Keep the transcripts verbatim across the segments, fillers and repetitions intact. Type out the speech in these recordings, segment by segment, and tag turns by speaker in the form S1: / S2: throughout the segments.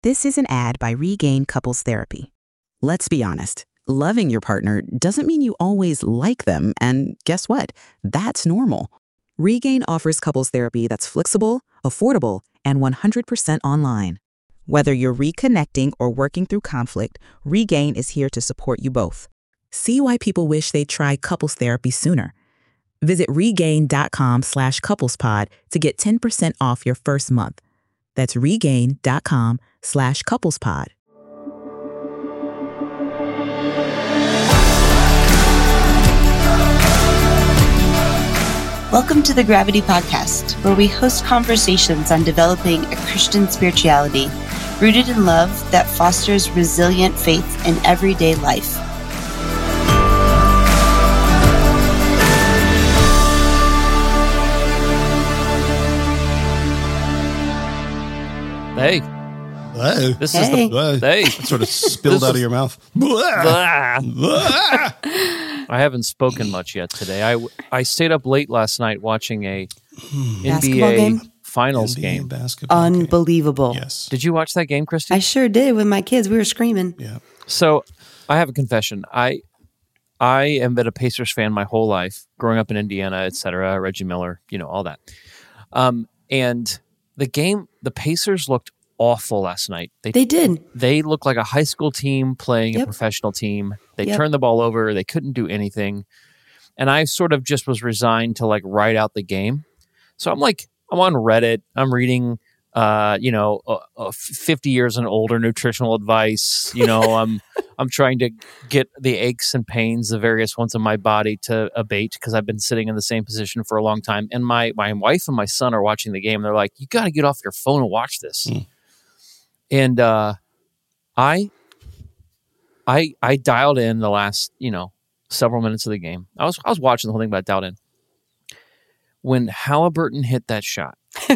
S1: This is an ad by Regain Couples Therapy. Let's be honest. Loving your partner doesn't mean you always like them, and guess what? That's normal. Regain offers couples therapy that's flexible, affordable, and one hundred percent online. Whether you're reconnecting or working through conflict, Regain is here to support you both. See why people wish they'd try couples therapy sooner. Visit regain.com slash couplespod to get ten percent off your first month. That's regain.com slash couplespod.
S2: Welcome to the Gravity Podcast, where we host conversations on developing a Christian spirituality rooted in love that fosters resilient faith in everyday life.
S3: Hey.
S4: Whoa.
S3: This
S2: Hey.
S3: is the
S4: Whoa.
S3: hey.
S4: It sort of spilled
S3: This
S4: out
S3: is-
S4: of your mouth.
S3: Blah. I haven't spoken much yet today. I, I stayed up late last night watching a N B
S2: Basketball
S3: A
S2: game?
S3: Finals
S4: N B A
S3: game.
S4: basketball game.
S2: Unbelievable.
S4: Yes.
S3: Did you watch that game, Christy?
S2: I sure did with my kids. We were screaming.
S4: Yeah.
S3: So I have a confession. I I am been a Pacers fan my whole life, growing up in Indiana, et cetera. Reggie Miller, you know, all that. Um, and the game, the Pacers looked awful last night. They
S2: They did.
S3: they looked like a high school team playing a
S2: Yep.
S3: professional team. They
S2: Yep.
S3: turned the ball over. They couldn't do anything. And I sort of just was resigned to like ride out the game. So I'm like, I'm on Reddit. I'm reading, uh, you know, uh, uh, fifty years and older nutritional advice. You know, I'm I'm trying to get the aches and pains, the various ones in my body to abate because I've been sitting in the same position for a long time. And my my wife and my son are watching the game. They're like, you got to get off your phone and watch this.
S4: Mm.
S3: And uh, I, I, I dialed in the last, you know, several minutes of the game. I was I was watching the whole thing, but I dialed in. When Halliburton hit that shot,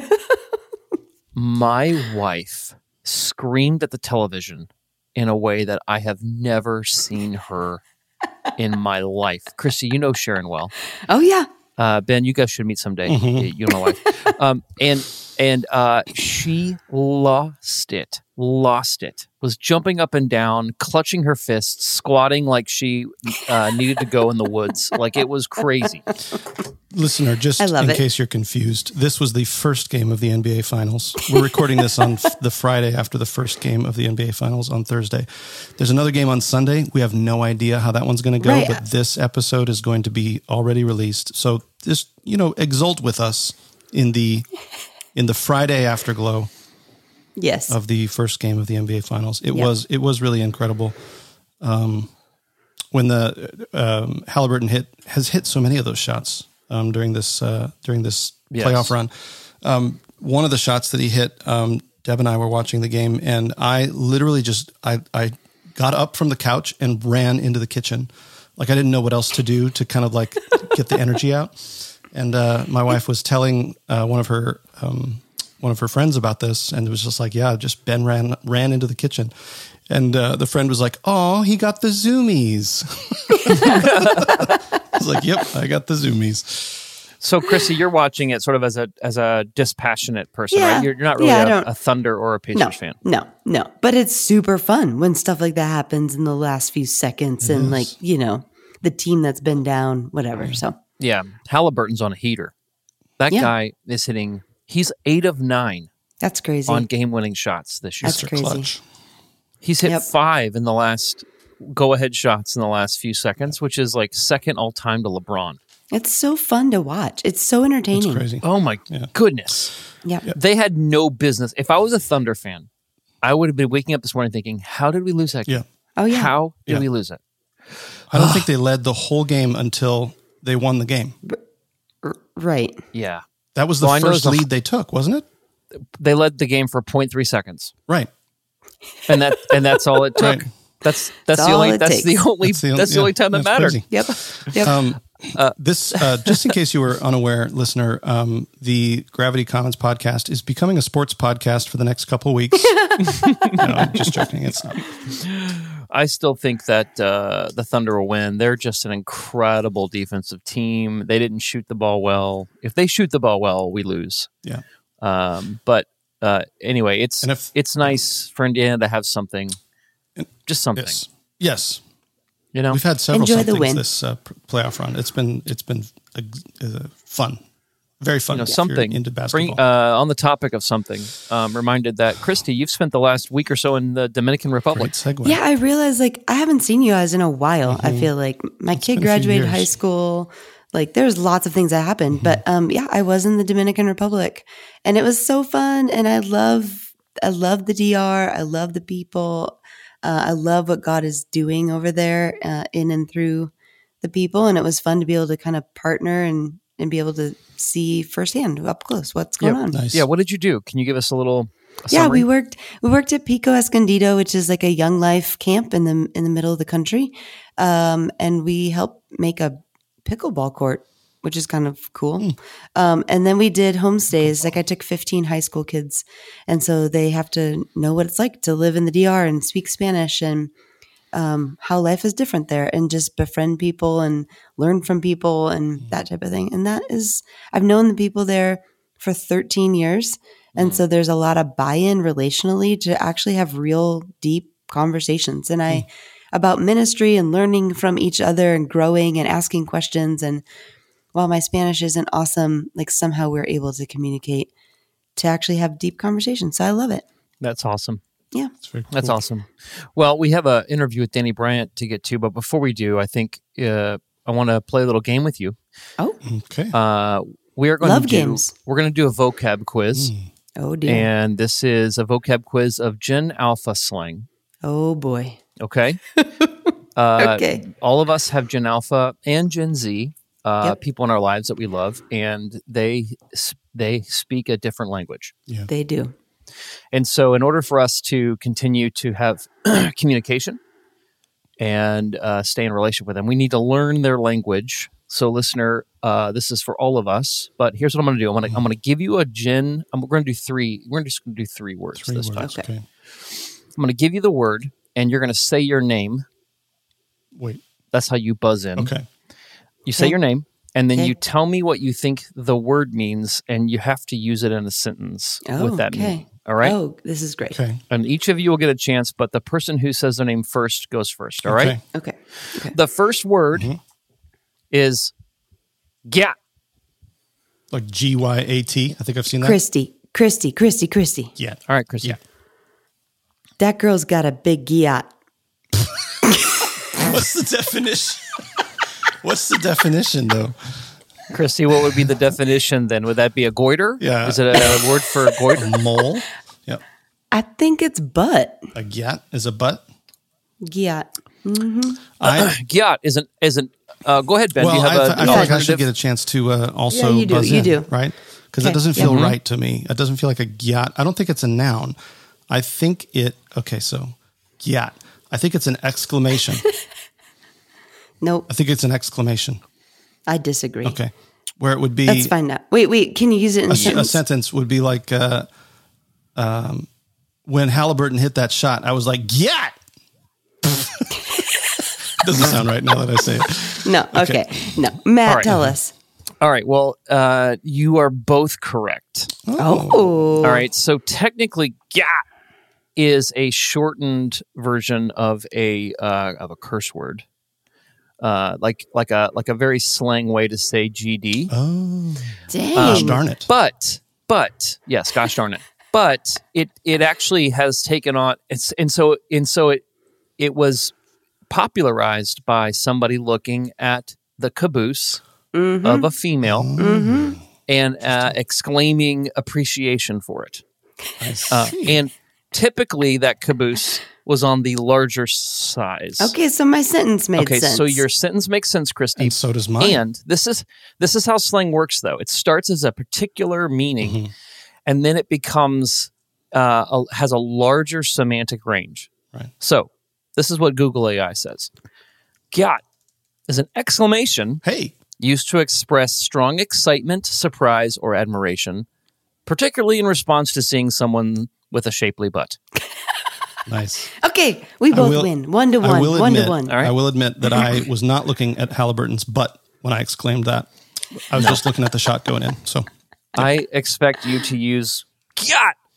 S3: my wife screamed at the television in a way that I have never seen her in my life. Chrissy, you know Sharon well.
S2: Oh, yeah.
S3: Uh, Ben, you guys should meet someday.
S4: Mhm.
S3: You and my wife. Um, and and uh, she lost it. Lost it. Was jumping up and down, clutching her fists, squatting like she uh, needed to go in the woods. Like it was crazy.
S4: Listener, just
S2: I love
S4: in
S2: it.
S4: case you're confused, this was the first game of the N B A Finals. We're recording this on f- the Friday after the first game of the N B A Finals on Thursday. There's another game on Sunday. We have no idea how that one's going to go,
S2: Right.
S4: but this episode is going to be already released. So just, you know, exult with us in the in the Friday afterglow
S2: Yes.
S4: of the first game of the N B A Finals. It
S2: Yep.
S4: was it was really incredible. Um, when the um, Halliburton hit has hit so many of those shots um, during this uh, during this
S3: Yes.
S4: playoff run. Um, one of the shots that he hit, um, Deb and I were watching the game, and I literally just I I got up from the couch and ran into the kitchen, like I didn't know what else to do to kind of like get the energy out. And uh, my wife was telling uh, one of her um, one of her friends about this, and it was just like, yeah, just Ben ran ran into the kitchen, and uh, the friend was like, "Oh, he got the zoomies." I was like, "Yep, I got the zoomies."
S3: So, Chrissy, you're watching it sort of as a as a dispassionate person,
S2: Yeah.
S3: right? You're, you're not really
S2: Yeah, I
S3: a,
S2: don't-
S3: a Thunder or a Pacers
S2: No,
S3: fan.
S2: no, no. But it's super fun when stuff like that happens in the last few seconds and,
S4: is.
S2: like, you know, the team that's been down, whatever. So,
S3: Yeah, Halliburton's on a heater. That
S2: Yeah.
S3: guy is hitting. He's eight of nine
S2: that's crazy.
S3: on game-winning shots this year.
S2: That's
S4: Mister
S2: crazy.
S4: Clutch.
S3: He's hit
S2: Yep.
S3: five in the last go-ahead shots in the last few seconds, which is like second all-time to LeBron.
S2: It's so fun to watch. It's so entertaining.
S4: It's crazy.
S3: Oh my
S4: Yeah.
S3: goodness!
S2: Yeah.
S3: They had no business. If I was a Thunder fan, I would have been waking up this morning thinking, "How did we lose that game?
S4: Yeah.
S2: Oh, yeah.
S3: How did
S4: Yeah.
S3: we lose it?"
S4: I don't think they led the whole game until they won the game.
S2: R- right.
S3: Yeah,
S4: That was the
S3: Well, I know
S4: first
S3: there's a-
S4: lead they took, wasn't it?
S3: they led the game for zero point three seconds,
S4: Right.
S3: and that and that's all it took.
S4: Right.
S3: That's that's
S2: That's
S3: the
S2: all
S3: only
S2: it
S3: that's the
S2: takes.
S3: only
S4: That's the
S3: that's
S4: only-
S3: the only
S4: yeah,
S3: time that
S4: that's
S3: mattered.
S4: crazy.
S2: Yep. Yep.
S4: Um, this, uh, just in case you were unaware, listener, um, the Gravity Commons podcast is becoming a sports podcast for the next couple of weeks. No, I'm just joking. It's not.
S3: I still think that uh, the Thunder will win. They're just an incredible defensive team. They didn't shoot the ball well. If they shoot the ball well, we lose.
S4: Yeah.
S3: Um, but uh, anyway, it's
S4: And if-
S3: it's nice for Indiana to have something, just something.
S4: Yes. Yes.
S3: You know,
S4: We've had several
S2: Enjoy the
S4: somethings
S2: win.
S4: this uh, p- playoff run. It's been it's been uh, uh, fun, very fun.
S3: you know
S4: if you're
S3: something
S4: into
S3: Bring,
S4: basketball.
S3: uh, on the topic of something. Um, reminded that Christy, you've spent the last week or so in the Dominican Republic.
S4: Great segue.
S2: Yeah, I realized like I haven't seen you guys in a while. I feel like my kid
S4: been a few
S2: graduated
S4: years.
S2: high school. Like there's lots of things that happened, but um, yeah, I was in the Dominican Republic, and it was so fun. And I love, I love the D R. I love the people. Uh, I love what God is doing over there uh, in and through the people. And it was fun to be able to kind of partner and and be able to see firsthand up close what's going
S3: Yeah.
S2: on.
S4: Nice.
S3: Yeah, what did you do? Can you give us a little? A
S2: Yeah,
S3: summary?
S2: we worked we worked at Pico Escondido, which is like a young life camp in the in the middle of the country, um, and we helped make a pickleball court, which is kind of cool. Um, and then we did homestays. Like I took fifteen high school kids, and so they have to know what it's like to live in the D R and speak Spanish and um, how life is different there, and just befriend people and learn from people and that type of thing. And that is, I've known the people there for thirteen years. And so there's a lot of buy-in relationally to actually have real deep conversations. And I, about ministry and learning from each other and growing and asking questions. And while my Spanish isn't awesome, like somehow we're able to communicate to actually have deep conversations. So I love it.
S3: That's awesome.
S2: Yeah.
S4: That's very cool.
S3: That's awesome. Well, we have an interview with Danny Bryant to get to, but before we do, I think uh, I want to play a little game with you.
S2: Oh,
S4: Okay.
S3: Uh, we are going
S2: Love
S3: to do,
S2: games.
S3: We're going to do a vocab quiz,
S2: oh dear.
S3: and this is a vocab quiz of Gen Alpha slang.
S2: Oh boy.
S3: Okay. uh,
S2: Okay.
S3: All of us have Gen Alpha and Gen Z, uh,
S2: Yep.
S3: people in our lives that we love, and they they speak a different language.
S2: They do.
S3: And so, in order for us to continue to have communication and uh, stay in relationship with them, we need to learn their language. So, listener, uh, this is for all of us. But here's what I'm going to do. I'm going to I'm going to give you a Gen. I'm we're going to do three. We're just going to do three words
S4: Three
S3: this
S4: words.
S3: time.
S2: Okay.
S4: Okay.
S3: I'm going to give you the word, and you're going to say your name.
S4: Wait.
S3: That's how you buzz in.
S4: Okay.
S3: You say
S2: Okay.
S3: your name, and then
S2: Okay.
S3: you tell me what you think the word means, and you have to use it in a sentence
S2: Oh,
S3: with that
S2: okay.
S3: meaning. All right.
S2: Oh, this is great.
S4: Okay.
S3: And each of you will get a chance, but the person who says their name first goes first. All right.
S4: Okay.
S2: Okay. Okay.
S3: The first word
S4: Mhm.
S3: is gyat.
S4: Like G Y A T. I think I've seen that.
S2: Christy, Christy, Christy, Christy.
S4: Yeah.
S3: All right, Christy.
S4: Yeah.
S2: That girl's got a big giat.
S4: What's the definition? What's the definition, though?
S3: Christy, what would be the definition then? Would that be a goiter?
S4: Yeah.
S3: Is it a word for goiter?
S4: A mole. Yep.
S2: I think it's butt.
S4: A gyat is a butt.
S2: Giat.
S4: I,
S3: Gyat isn't isn't. Uh, go ahead, Ben.
S4: well,
S3: do you have
S4: I,
S3: a
S4: th- I feel like I should
S3: alternative?
S4: get a chance to uh, also
S2: Yeah, you do,
S4: buzz
S2: you
S4: in,
S2: do.
S4: right? Because that
S2: Okay,
S4: doesn't
S2: yeah.
S4: feel
S3: Mm-hmm.
S4: right to me. It doesn't feel like a gyat. I don't think it's a noun. I think it. Okay, so gyat. I think it's an exclamation.
S2: Nope.
S4: I think it's an exclamation.
S2: I disagree.
S4: Okay, where it would be
S2: Let's find out. Wait, wait. Can you use it in a,
S4: a,
S2: sentence?
S4: a sentence would be like, uh, um, when Halliburton hit that shot, I was like, gyat. Doesn't sound right now that I say it.
S2: No. Okay. No. Matt,
S3: All right.
S2: tell us.
S3: All right. Well, uh, you are both correct.
S2: Oh.
S3: All right. So technically, gyat is a shortened version of a uh, of a curse word, uh, like like a like a very slang way to say G D.
S4: Oh,
S2: Dang.
S4: gosh darn it.
S3: But but yes, gosh darn it. But it it actually has taken on it's and so and so it it was popularized by somebody looking at the caboose
S2: Mm-hmm.
S3: of a female
S2: Mm-hmm.
S3: and uh, exclaiming appreciation for it.
S4: I
S3: Uh,
S4: see.
S3: and typically that caboose was on the larger size.
S2: Okay, so my sentence made
S3: Okay,
S2: sense.
S3: so your sentence makes sense, Christy.
S4: and so does mine.
S3: And this is this is how slang works, though. It starts as a particular meaning,
S4: Mhm.
S3: and then it becomes uh, a, has a larger semantic range.
S4: Right.
S3: So this is what Google A I says: "Gyat" is an exclamation
S4: Hey,
S3: used to express strong excitement, surprise, or admiration, particularly in response to seeing someone with a shapely butt.
S4: nice.
S2: Okay, we
S4: I
S2: both
S4: will-
S2: win. One to
S4: I
S2: one.
S4: will
S2: One
S4: admit,
S2: to one.
S3: All right.
S4: I will admit that I was not looking at Halliburton's butt when I exclaimed that. I was just looking at the shot going in. So
S3: I expect you to use "gyat"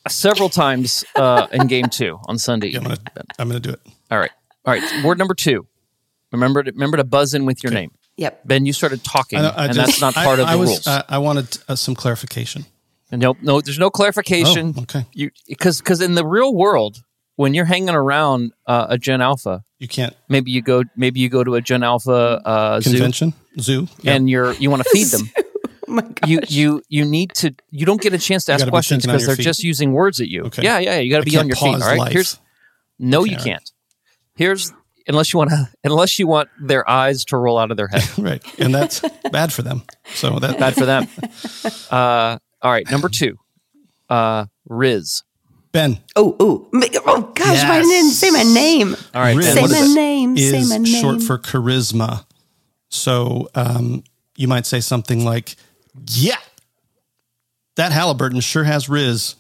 S3: several times uh, in game two on Sunday.
S4: Yeah, I'm gonna, I'm gonna do it.
S3: All right. All right. Word number two. Remember to remember to buzz in with your
S4: Okay.
S3: name.
S2: Yep.
S3: Ben, you started talking,
S4: I know, I
S3: and
S4: just-
S3: that's not
S4: I-
S3: part of
S4: I
S3: the
S4: was,
S3: rules.
S4: Uh, I wanted uh, some clarification.
S3: And no, no, there's no clarification.
S4: Oh, okay.
S3: You because because in the real world, when you're hanging around uh, a Gen Alpha,
S4: You can't
S3: maybe you go maybe you go to a Gen Alpha uh, zoo,
S4: convention zoo, yeah.
S3: and you're you want to feed them.
S2: Oh my gosh.
S3: You you you need to you don't get a chance to
S4: You
S3: ask
S4: gotta be
S3: questions
S4: thinking on
S3: because
S4: your
S3: they're
S4: feet.
S3: just using words at you.
S4: Okay.
S3: Yeah, yeah, yeah. You got to
S4: I
S3: be
S4: can't
S3: on your feet.
S4: pause
S3: All right.
S4: life.
S3: Here's no,
S4: Okay,
S3: you
S4: all
S3: can't. Here's unless you want to unless you want their eyes to roll out of their head.
S4: right, and that's bad for them. So that
S3: Bad for them. Uh, all right, number two, uh, Riz.
S4: Ben
S2: Oh, oh, ma- oh gosh, why didn't you say my name?
S3: All right,
S4: Riz
S3: Ben,
S2: Say
S3: what
S2: my
S3: is it?
S2: name. Say
S4: is
S2: my name.
S4: short for charisma. So um, you might say something like, "Yeah, that Halliburton sure has Riz."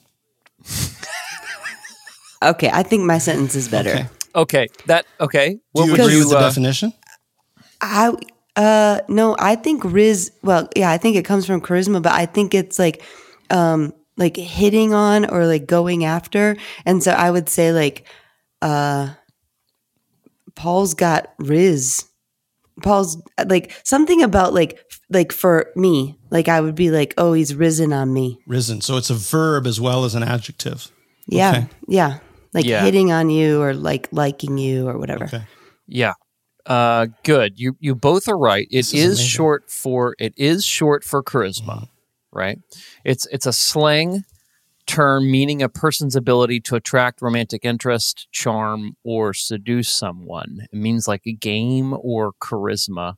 S2: Okay, I think my sentence is better.
S4: Okay.
S3: Okay, that okay.
S4: Do
S3: What
S4: you
S3: would
S4: agree
S3: you?
S4: with the
S3: uh,
S4: definition?
S2: I uh no, I think Riz. Well, yeah, I think it comes from charisma, but I think it's like um like hitting on or like going after, and so I would say like uh Paul's got Riz. Paul's like something about like f- like for me, like I would be like, oh, he's risen on me.
S4: Risen. So it's a verb as well as an adjective.
S2: Yeah,
S4: Okay.
S2: yeah, like
S3: Yeah.
S2: hitting on you or like liking you or whatever.
S4: Okay.
S3: Yeah. Uh, good. You you both are right. It
S4: This
S3: is,
S4: is amazing.
S3: short for it is short for charisma, right? It's it's a slang term meaning a person's ability to attract romantic interest, charm, or seduce someone. It means like a game or charisma.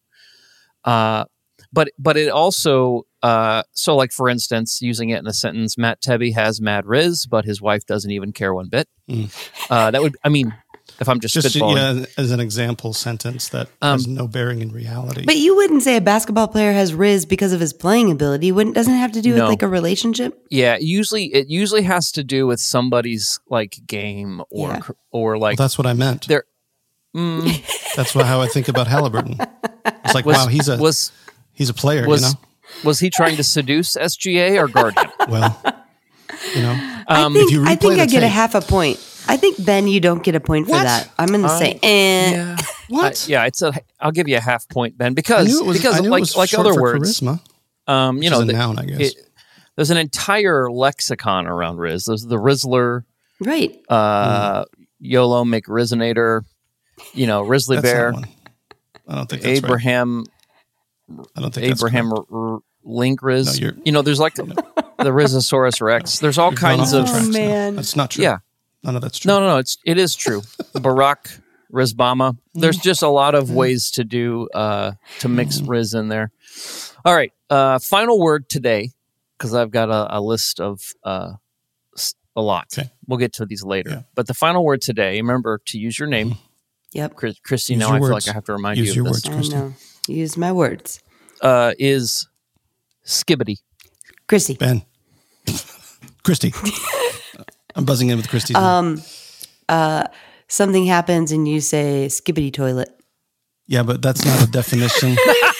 S3: Uh, but but it also uh, so like for instance, using it in a sentence, Matt Tebby has mad riz, but his wife doesn't even care one bit.
S4: Mm.
S3: Uh, that would I mean. If I'm just,
S4: Just
S3: spitballing.
S4: yeah, as an example sentence that
S3: Um,
S4: has no bearing in reality.
S2: But you wouldn't say a basketball player has Riz because of his playing ability. Wouldn't doesn't it have to do with
S3: No.
S2: like a relationship?
S3: Yeah, usually it usually has to do with somebody's like game or
S2: Yeah.
S3: or
S4: Well,
S3: like
S4: that's what I meant.
S3: their mm,
S4: That's what, how I think about Halliburton. It's like,
S3: was
S4: wow, he's a
S3: was
S4: he's a player.
S3: was
S4: you know,
S3: was he trying to seduce S G A or guard him?
S4: well, you know,
S3: Um,
S2: I think
S4: you
S2: I
S4: replay
S2: think
S4: the
S2: I get a
S4: tape-
S2: half a point. I think Ben, you don't get a point for
S4: What?
S2: that. I'm going to
S3: I-
S2: say, eh.
S3: yeah,
S4: what?
S3: I- yeah, it's a. I'll give you a half point, Ben,
S4: I
S3: because
S4: knew it was,
S3: because
S4: I knew it
S3: like
S4: was
S3: like
S4: short
S3: other
S4: for
S3: words,
S4: charisma.
S3: um, you
S4: which
S3: know,
S4: is a
S3: the-
S4: noun, I guess.
S3: it- there's an entire lexicon around Riz. There's the Rizzler,
S2: Right.
S3: uh, YOLO McRizonator, you know, Risley
S4: That's
S3: Bear,
S4: not one. I don't think that's
S3: Abraham.
S4: right. I don't think that's
S3: Abraham
S4: correct.
S3: R- R- Link Riz.
S4: No, you're-
S3: you know, there's like the Rizosaurus Rex. There's all
S4: You've gone
S3: kinds
S4: off
S3: of
S4: the tracks now.
S2: man.
S4: That's not true.
S3: yeah.
S4: None of that's true.
S3: No, no, no. It's it is true. Barack Rizbama. There's just a lot of ways to do uh, to mix Riz in there. All right. Uh, final word today, because I've got a, a list of uh, s- a lot.
S4: Okay.
S3: We'll get to these later.
S4: Yeah.
S3: But the final word today. Remember to use your name,
S2: Yep.
S3: Chris, Christy.
S4: Use
S3: Now
S4: your
S3: I feel
S4: words.
S3: like I have to remind
S4: Use
S3: you
S4: your
S3: of this.
S4: words.
S2: I
S4: Christy.
S2: know. Use my words.
S3: Uh, is skibbity.
S2: Chrissy.
S4: Ben. Christy. I'm buzzing in with Christy's name.
S2: Um, uh, something happens and you say skibbity toilet.
S4: Yeah, but that's not a definition.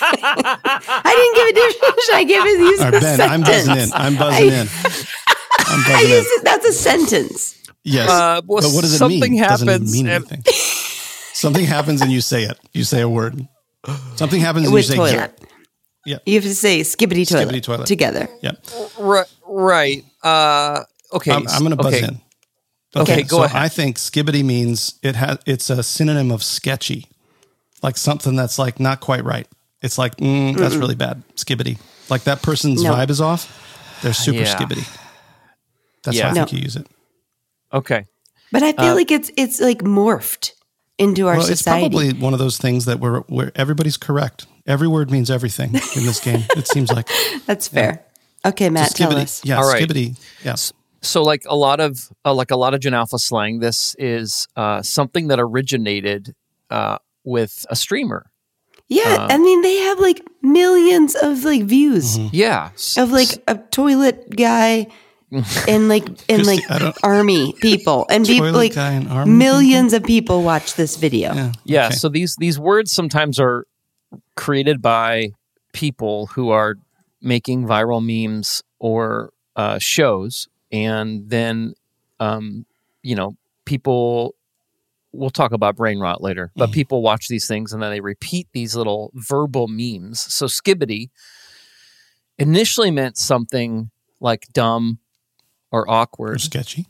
S2: I didn't give a definition. I gave it use
S4: All
S2: the
S4: right, Ben, I'm
S2: sentence.
S4: buzzing in. I'm buzzing
S2: I-
S4: in. I'm
S2: I
S4: buzzing in.
S2: use it. That's a sentence.
S4: Yes.
S3: Uh, well,
S4: but what does it
S3: something
S4: mean? It doesn't even
S3: happens
S4: mean
S3: and-
S4: anything. Something happens and you say it. You say a word. Something happens and
S2: With
S4: you say
S2: toilet.
S4: yeah. Yeah.
S2: You have to say skibbity toilet,
S4: Skibbity toilet.
S2: together.
S4: Yeah.
S3: Right. Right. Uh, okay.
S4: I'm, I'm going to buzz
S3: okay.
S4: in.
S3: Okay, go
S4: so
S3: ahead.
S4: I think skibbity means it has. It's a synonym of sketchy, like something that's like not quite right. It's like mm, that's really bad. Skibbity, like that person's
S2: No.
S4: vibe is off. They're super
S3: Yeah.
S4: skibbity. That's
S3: Yeah.
S4: how I think
S2: No.
S4: you use it.
S3: Okay.
S2: But I feel
S3: Uh,
S2: like it's it's like morphed into our
S4: Well, it's
S2: society.
S4: probably one of those things that where where everybody's correct. Every word means everything in this game. It seems like
S2: That's fair. Okay, Matt,
S4: So
S2: tell
S4: skibbity-
S2: us.
S4: Yeah,
S3: All right.
S4: skibbity. Yeah.
S3: So, like a lot of uh, like a lot of Gen Alpha slang, this is uh, something that originated uh, with a streamer.
S2: Yeah,
S3: Uh,
S2: I mean they have like millions of like views
S4: Mm-hmm.
S3: Yeah. S-
S2: of like a toilet guy and like and
S4: Christy,
S2: like
S4: I don't-
S2: army people and people
S4: Toilet
S2: like
S4: guy and army
S2: millions of people watch this video.
S4: Yeah.
S3: yeah.
S4: Okay.
S3: So these these words sometimes are created by people who are making viral memes or uh, shows, and then um, you know, people. We'll talk about brain rot later, but mm. people watch these things and then they repeat these little verbal memes. So skibbity initially meant something like dumb or awkward,
S4: or sketchy,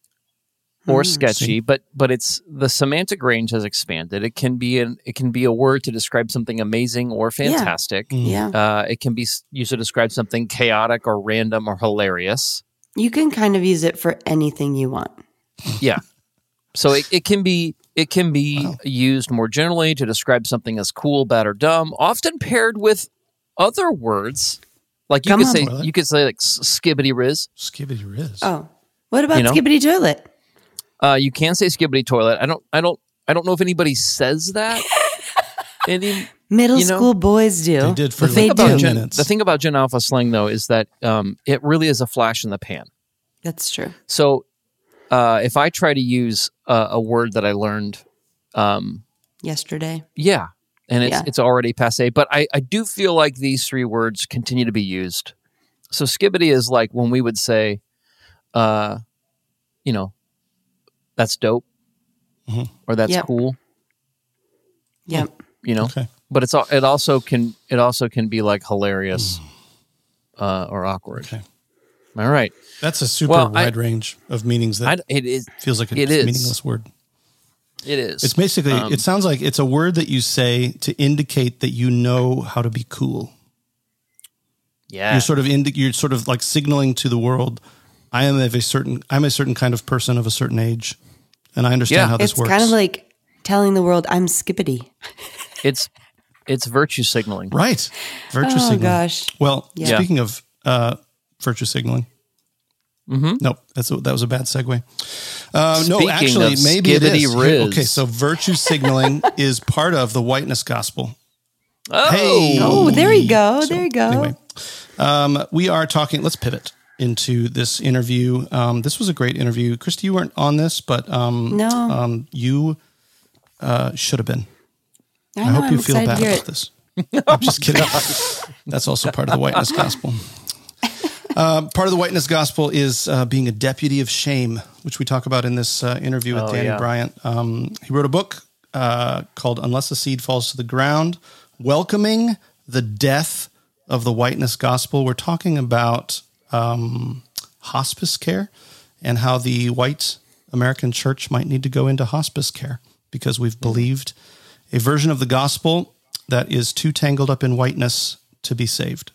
S3: or
S2: Mm.
S3: sketchy.
S4: See?
S3: But but it's the semantic range has expanded. It can be an it can be a word to describe something amazing or fantastic.
S4: Mm.
S2: Yeah.
S3: Uh, it can be s- used to describe something chaotic or random or hilarious.
S2: You can kind of use it for anything you want.
S3: Yeah. So it, it can be it can be
S4: Wow.
S3: used more generally to describe something as cool, bad, or dumb, often paired with other words. Like you
S2: Come
S3: could
S2: on.
S3: say
S4: Toilet.
S3: you could say like s- skibbity riz.
S4: Skibbity riz.
S2: Oh, what about
S3: You know?
S2: Skibbity Toilet?
S3: Uh, you can say skibbity toilet. I don't I don't I don't know if anybody says that. Any,
S2: Middle
S3: You know,
S2: school boys do.
S4: They did for
S2: But they
S4: like
S3: about
S2: do.
S4: two
S3: Gen,
S4: minutes.
S3: the thing about Gen Alpha slang though is that um, it really is a flash in the pan.
S2: That's true.
S3: So uh, if I try to use a, a word that I learned, um,
S2: Yesterday.
S3: yeah, and it's
S2: Yeah.
S3: it's already passé. But I, I do feel like these three words continue to be used. So skibbity is like when we would say, uh, you know, that's dope,
S4: Mhm.
S3: or that's
S2: Yep.
S3: cool,
S2: Yep.
S3: you know.
S4: Okay.
S3: But it's al- it also can it also can be like hilarious, uh, or awkward.
S4: Okay.
S3: All right,
S4: That's a super
S3: Well, I-
S4: wide range of meanings
S3: I,
S4: that
S3: it is
S4: feels like a
S3: it is.
S4: meaningless word.
S3: it is
S4: It's basically,
S3: Um,
S4: it sounds like it's a word that you say to indicate that you know how to be cool.
S3: yeah.
S4: You're sort of indi- you're sort of like signaling to the world, I am of a certain, I'm a certain kind of person of a certain age, and I understand
S3: Yeah.
S4: how this
S2: It's
S4: works.
S2: kind of like telling the world I'm Skippity.
S3: It's it's virtue signaling.
S4: right. Virtue
S2: Oh,
S4: signaling.
S2: gosh.
S4: Well,
S2: Yeah.
S4: speaking of uh, virtue signaling.
S3: Mm-hmm.
S4: Nope, that's a, that was a bad segue. Uh, no,
S3: Speaking
S4: actually,
S3: of
S4: maybe it
S3: skibbity
S4: is.
S3: riz.
S4: Okay, so virtue signaling is part of the whiteness gospel.
S3: Oh,
S4: Hey.
S2: Oh, there you go.
S4: So,
S2: there you go.
S4: Anyway, um, we are talking. Let's pivot into this interview. Um, this was a great interview. Christy, you weren't on this, but um,
S2: No.
S4: um, you uh, should have been.
S2: I,
S4: I,
S2: know,
S4: hope
S2: I'm
S4: you feel
S2: excited
S4: bad
S2: to hear
S4: about
S2: it.
S4: this. I'm just kidding. That's also part of the whiteness gospel. Uh, part of the whiteness gospel is uh, being a deputy of shame, which we talk about in this uh, interview with
S3: Oh,
S4: Danny
S3: yeah.
S4: Bryant. Um, he wrote a book uh, called Unless a Seed Falls to the Ground, welcoming the death of the whiteness gospel. We're talking about um, hospice care and how the white American church might need to go into hospice care because we've believed a version of the gospel that is too tangled up in whiteness to be saved.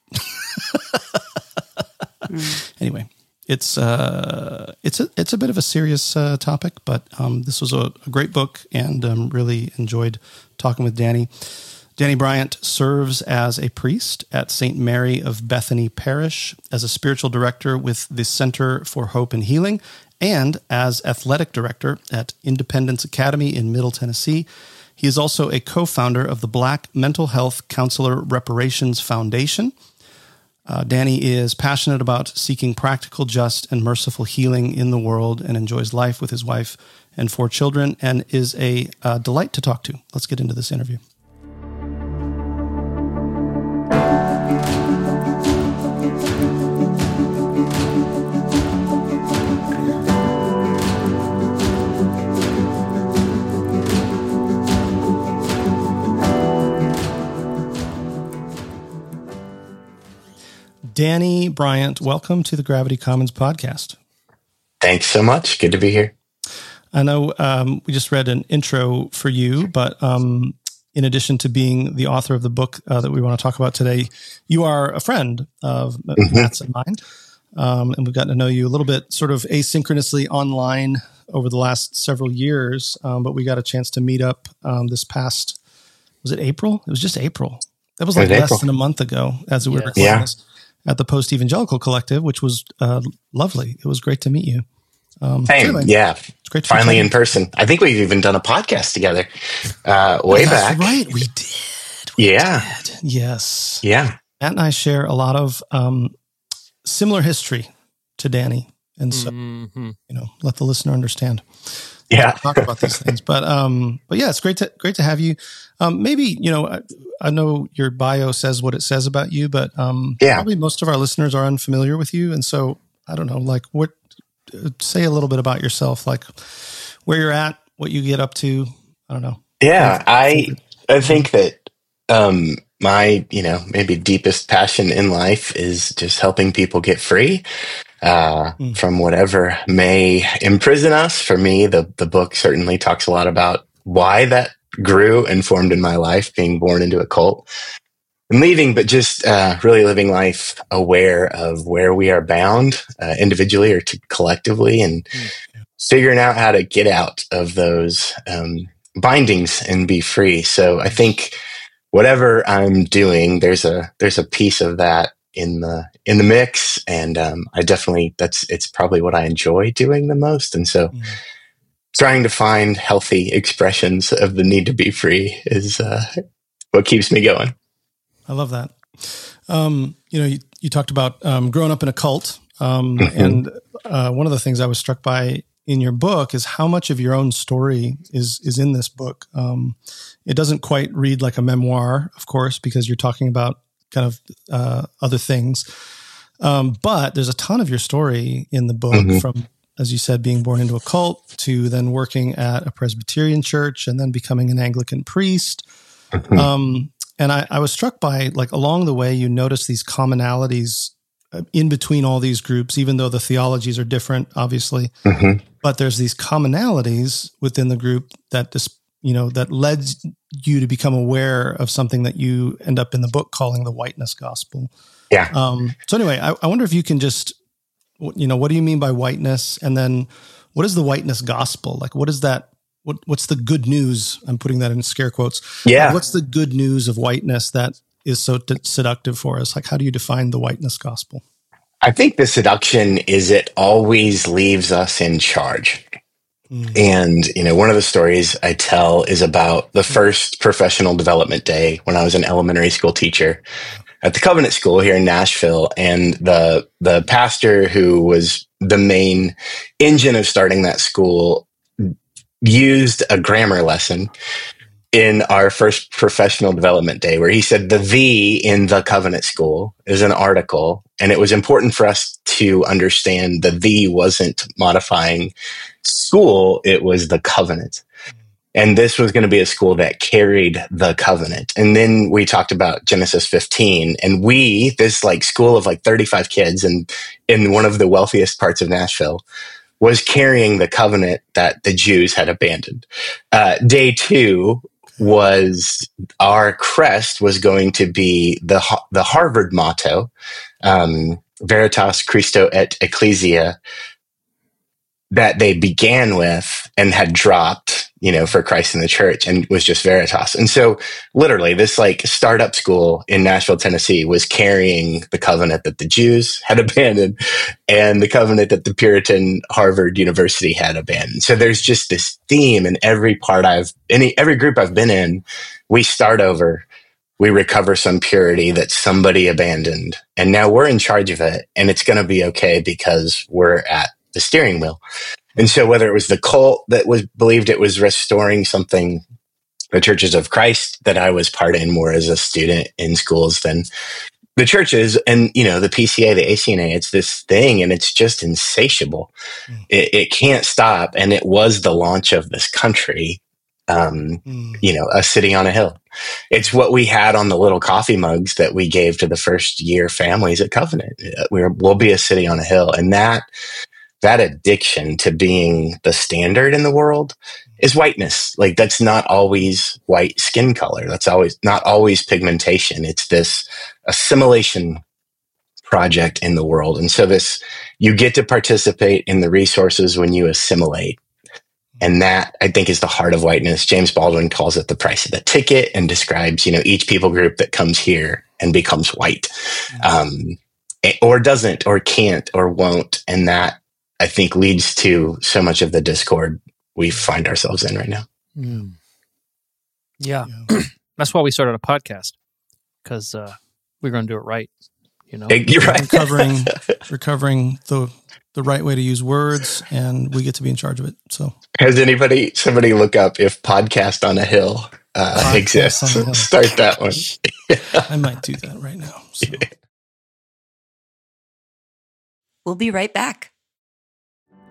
S4: Anyway, it's uh, it's a it's a bit of a serious uh, topic, but um, this was a, a great book, and um, really enjoyed talking with Danny. Danny Bryant serves as a priest at Saint Mary of Bethany Parish, as a spiritual director with the Center for Hope and Healing, and as athletic director at Independence Academy in Middle Tennessee. He is also a co-founder of the Black Mental Health Counselor Reparations Foundation. Uh, Danny is passionate about seeking practical, just, and merciful healing in the world, and enjoys life with his wife and four children, and is a uh, delight to talk to. Let's get into this interview. Danny Bryant, welcome to the Gravity Commons podcast.
S5: Thanks so much. Good to be here.
S4: I know um, we just read an intro for you, but um, in addition to being the author of the book uh, that we want to talk about today, you are a friend of
S5: Mhm.
S4: Matt's and mine. Um, and we've gotten to know you a little bit sort of asynchronously online over the last several years, um, but we got a chance to meet up um, this past, was it April? It was just April. That was
S5: It
S4: like
S5: was
S4: less
S5: April.
S4: than a month ago as we were
S3: Yes.
S4: recording
S5: Yeah.
S4: this at the Post Evangelical Collective, which was uh, lovely. It was great to meet you. Um,
S5: Same.
S4: anyway,
S5: Yeah.
S4: it's great to
S5: Finally
S4: meet
S5: in person. I think we've even done a podcast together uh, way
S4: That's
S5: back.
S4: right. We did. We
S5: Yeah.
S4: did. Yes.
S5: Yeah.
S4: Matt and I share a lot of um, similar history to Danny. And so,
S3: Mhm.
S4: you know, let the listener understand.
S5: Yeah.
S4: Talk about these things. But um, but yeah, it's great to great to have you. Um, maybe, you know, I, I know your bio says what it says about you, but um,
S5: Yeah.
S4: probably most of our listeners are unfamiliar with you. And so I don't know, like what say a little bit about yourself, like where you're at, what you get up to. I don't know.
S5: Yeah, I I think that um, my, you know, maybe deepest passion in life is just helping people get free uh, mm. from whatever may imprison us. For me, the the book certainly talks a lot about why that grew and formed in my life, being born into a cult and leaving, but just uh, really living life aware of where we are bound uh, individually or to collectively, and mm. figuring out how to get out of those um, bindings and be free. So I think whatever I'm doing, there's a there's a piece of that in the in the mix, and um, I definitely that's it's probably what I enjoy doing the most, and so. Mm. Trying to find healthy expressions of the need to be free is uh, what keeps me going.
S4: I love that. Um, you know, you, you talked about um, growing up in a cult, um, mm-hmm. and uh, one of the things I was struck by in your book is how much of your own story is is in this book. Um, it doesn't quite read like a memoir, of course, because you're talking about kind of uh, other things. Um, but there's a ton of your story in the book, mm-hmm. from, as you said, being born into a cult to then working at a Presbyterian church and then becoming an Anglican priest. Mm-hmm. Um, and I, I was struck by, like, along the way, you notice these commonalities in between all these groups, even though the theologies are different, obviously. Mm-hmm. But there's these commonalities within the group that, dis, you know, that led you to become aware of something that you end up in the book calling the whiteness gospel.
S5: Yeah.
S4: Um, so anyway, I, I wonder if you can just, you know, what do you mean by whiteness? And then what is the whiteness gospel? Like, what is that? What, what's the good news? I'm putting that in scare quotes.
S5: Yeah.
S4: Like, what's the good news of whiteness that is so t- seductive for us? Like, how do you define the whiteness gospel?
S5: I think the seduction is it always leaves us in charge. Mm. And, you know, one of the stories I tell is about the first professional development day when I was an elementary school teacher at the Covenant School here in Nashville. And the the pastor who was the main engine of starting that school used a grammar lesson in our first professional development day where he said the "the" in the Covenant School is an article, and it was important for us to understand the "the" wasn't modifying school, it was the covenant. And this was going to be a school that carried the covenant. And then we talked about Genesis fifteen, and we, this like school of like thirty-five kids and in one of the wealthiest parts of Nashville, was carrying the covenant that the Jews had abandoned. Uh, day two was our crest was going to be the the Harvard motto, um, Veritas Christo et Ecclesia, that they began with and had dropped, you know, for Christ in the church, and was just Veritas. And so literally this like startup school in Nashville, Tennessee was carrying the covenant that the Jews had abandoned and the covenant that the Puritan Harvard University had abandoned. So there's just this theme in every part I've, any, every group I've been in, we start over, we recover some purity that somebody abandoned, and now we're in charge of it, and it's going to be okay because we're at the steering wheel. And so whether it was the cult that was believed it was restoring something, the Churches of Christ that I was part in more as a student in schools than the churches, and, you know, the P C A, the A C N A, it's this thing, and it's just insatiable. Mm. It, it can't stop. And it was the launch of this country, um, mm. you know, a city on a hill. It's what we had on the little coffee mugs that we gave to the first year families at Covenant. We're, we'll be a city on a hill. And that, that addiction to being the standard in the world is whiteness. Like, that's not always white skin color. That's always not always pigmentation. It's this assimilation project in the world. And so this, you get to participate in the resources when you assimilate. And that, I think, is the heart of whiteness. James Baldwin calls it the price of the ticket and describes, you know, each people group that comes here and becomes white, um, or doesn't, or can't, or won't. And that, I think, leads to so much of the discord we find ourselves in right now.
S3: Mm. Yeah. yeah. That's why we started a podcast, because uh, we're going to do it right. You know,
S5: you're right.
S4: recovering, recovering the the right way to use words, and we get to be in charge of it. So,
S5: has anybody, somebody look up if Podcast on a Hill uh, exists? Hill. Start that one.
S4: I might do that right now. So.
S2: We'll be right back.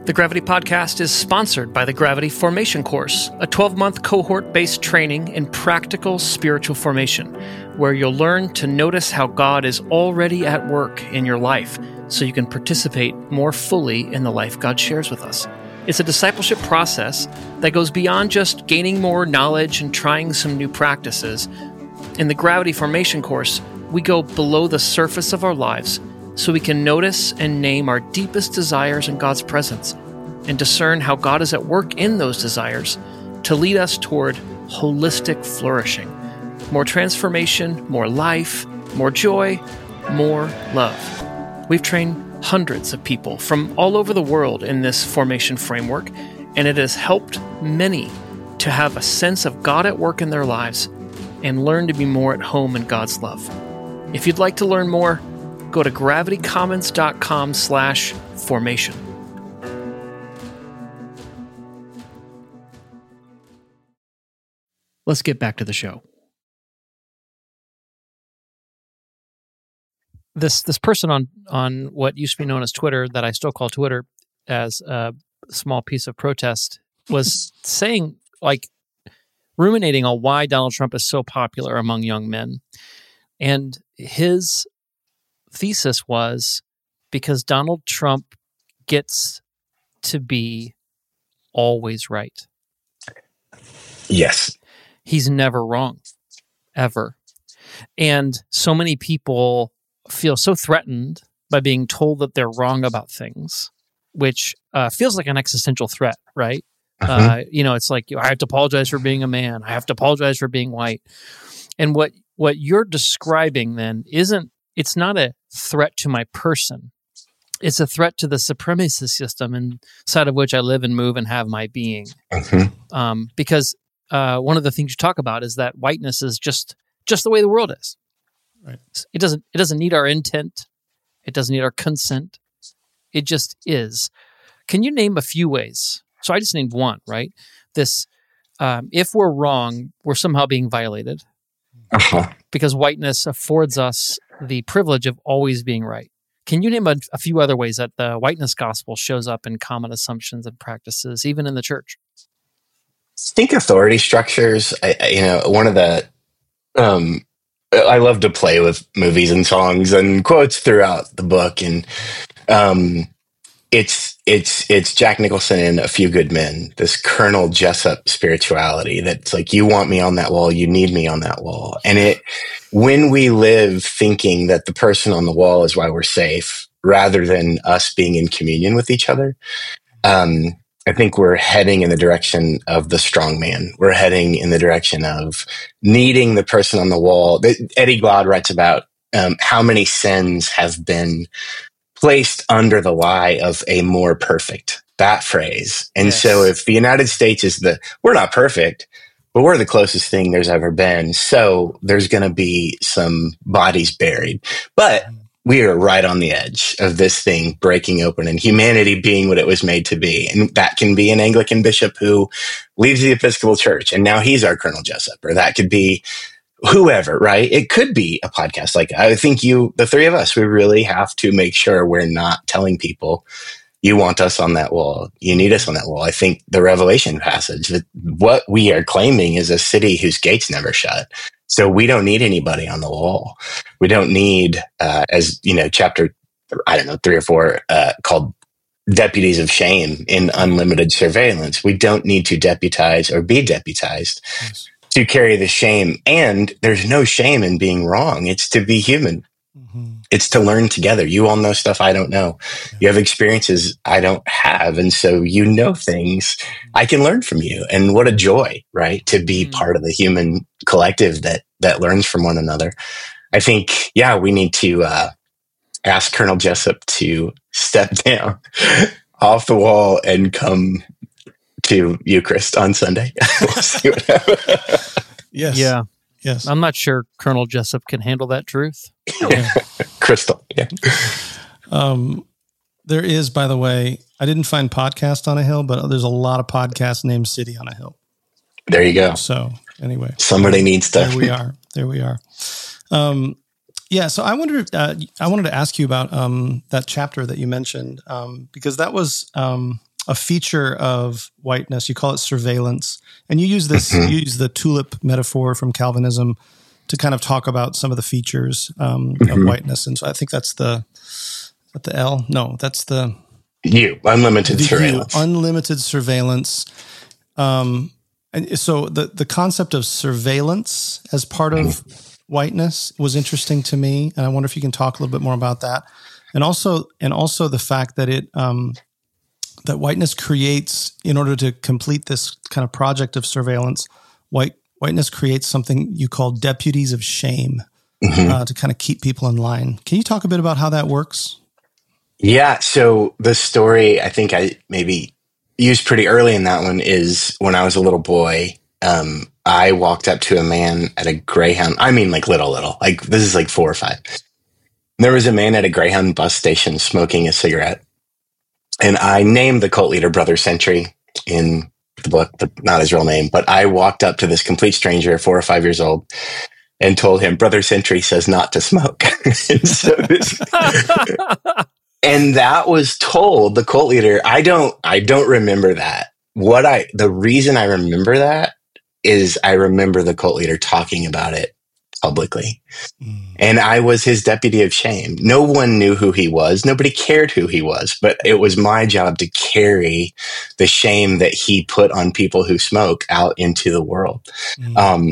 S3: The Gravity Podcast is sponsored by the Gravity Formation Course, a twelve-month cohort-based training in practical spiritual formation, where you'll learn to notice how God is already at work in your life so you can participate more fully in the life God shares with us. It's a discipleship process that goes beyond just gaining more knowledge and trying some new practices. In the Gravity Formation Course, we go below the surface of our lives so we can notice and name our deepest desires in God's presence and discern how God is at work in those desires to lead us toward holistic flourishing. More transformation, more life, more joy, more love. We've trained hundreds of people from all over the world in this formation framework, and it has helped many to have a sense of God at work in their lives and learn to be more at home in God's love. If you'd like to learn more, go to gravitycommons.com slash formation. Let's get back to the show. This this person on, on what used to be known as Twitter, that I still call Twitter as a small piece of protest, was saying, like, ruminating on why Donald Trump is so popular among young men. And his thesis was because Donald Trump gets to be always right.
S5: Yes.
S3: He's never wrong, ever. And so many people feel so threatened by being told that they're wrong about things, which uh, feels like an existential threat, right? Uh-huh. Uh, you know, it's like, I have to apologize for being a man. I have to apologize for being white. And what what you're describing then isn't, it's not a threat to my person. It's a threat to the supremacy system inside of which I live and move and have my being.
S5: Mm-hmm.
S3: Um, because uh, one of the things you talk about is that whiteness is just just the way the world is.
S4: Right.
S3: It doesn't it doesn't need our intent. It doesn't need our consent. It just is. Can you name a few ways? So I just named one, right? This, um, if we're wrong, we're somehow being violated.
S5: Uh-huh.
S3: Because whiteness affords us the privilege of always being right. Can you name a, a few other ways that the whiteness gospel shows up in common assumptions and practices, even in the church?
S5: I think authority structures, I, I, you know, one of the, um, I love to play with movies and songs and quotes throughout the book. And um, it's, it's, it's Jack Nicholson in A Few Good Men, this Colonel Jessup spirituality that's like, you want me on that wall, you need me on that wall. And it, when we live thinking that the person on the wall is why we're safe, rather than us being in communion with each other, um, I think we're heading in the direction of the strong man. We're heading in the direction of needing the person on the wall. Eddie Glaude writes about um, how many sins have been placed under the lie of a more perfect, that phrase. And
S3: yes.
S5: So if the United States is the, we're not perfect, but we're the closest thing there's ever been. So there's going to be some bodies buried. But we are right on the edge of this thing breaking open and humanity being what it was made to be. And that can be an Anglican bishop who leaves the Episcopal Church and now he's our Colonel Jessup, or that could be whoever, right? It could be a podcast like, I think you, the three of us, we really have to make sure we're not telling people, you want us on that wall, you need us on that wall. I think the Revelation passage, that what we are claiming is a city whose gates never shut. So we don't need anybody on the wall. We don't need, uh, as you know, chapter, I don't know, three or four, uh, called deputies of shame in unlimited surveillance. We don't need to deputize or be deputized yes. to carry the shame. And there's no shame in being wrong. It's to be human. Mm-hmm. It's to learn together. You all know stuff I don't know. Yeah. You have experiences I don't have. And so you know things I can learn from you. And what a joy, right? To be mm-hmm. part of the human collective that, that learns from one another. I think, yeah, we need to uh, ask Colonel Jessup to step down off the wall and come to Eucharist on Sunday. We'll see what happens.
S4: Yes.
S3: Yeah.
S4: Yes.
S3: I'm not sure Colonel Jessup can handle that truth.
S5: Yeah. Crystal. Yeah.
S4: Um, there is, by the way, I didn't find podcast on a hill, but there's a lot of podcasts named City on a Hill.
S5: There you go.
S4: So anyway,
S5: somebody needs to.
S4: There we are. There we are. Um, yeah. So I wondered, uh, I wanted to ask you about um, that chapter that you mentioned, um, because that was, um, a feature of whiteness. You call it surveillance, and you use this.
S5: Mm-hmm.
S4: You use the tulip metaphor from Calvinism to kind of talk about some of the features um,
S5: mm-hmm.
S4: of whiteness. And so I think that's the at the L. No, that's the
S5: U. Unlimited
S4: the
S5: surveillance.
S4: U, unlimited surveillance. Um, and so the the concept of surveillance as part of whiteness was interesting to me, and I wonder if you can talk a little bit more about that. And also, and also the fact that it um, that whiteness creates, in order to complete this kind of project of surveillance, white whiteness creates something you call deputies of shame mm-hmm. uh, to kind of keep people in line. Can you talk a bit about how that works?
S5: Yeah. So the story I think I maybe used pretty early in that one is when I was a little boy. Um, I walked up to a man at a Greyhound. I mean, like little, little. Like this is like four or five. There was a man at a Greyhound bus station smoking a cigarette. And I named the cult leader Brother Sentry in the book, the, not his real name. But I walked up to this complete stranger, four or five years old, and told him, Brother Sentry says not to smoke. and, so this, and that was told the cult leader. I don't, I don't remember that. What I, the reason I remember that is I remember the cult leader talking about it publicly. Mm. And I was his deputy of shame. No one knew who he was. Nobody cared who he was, but it was my job to carry the shame that he put on people who smoke out into the world. Mm. Um,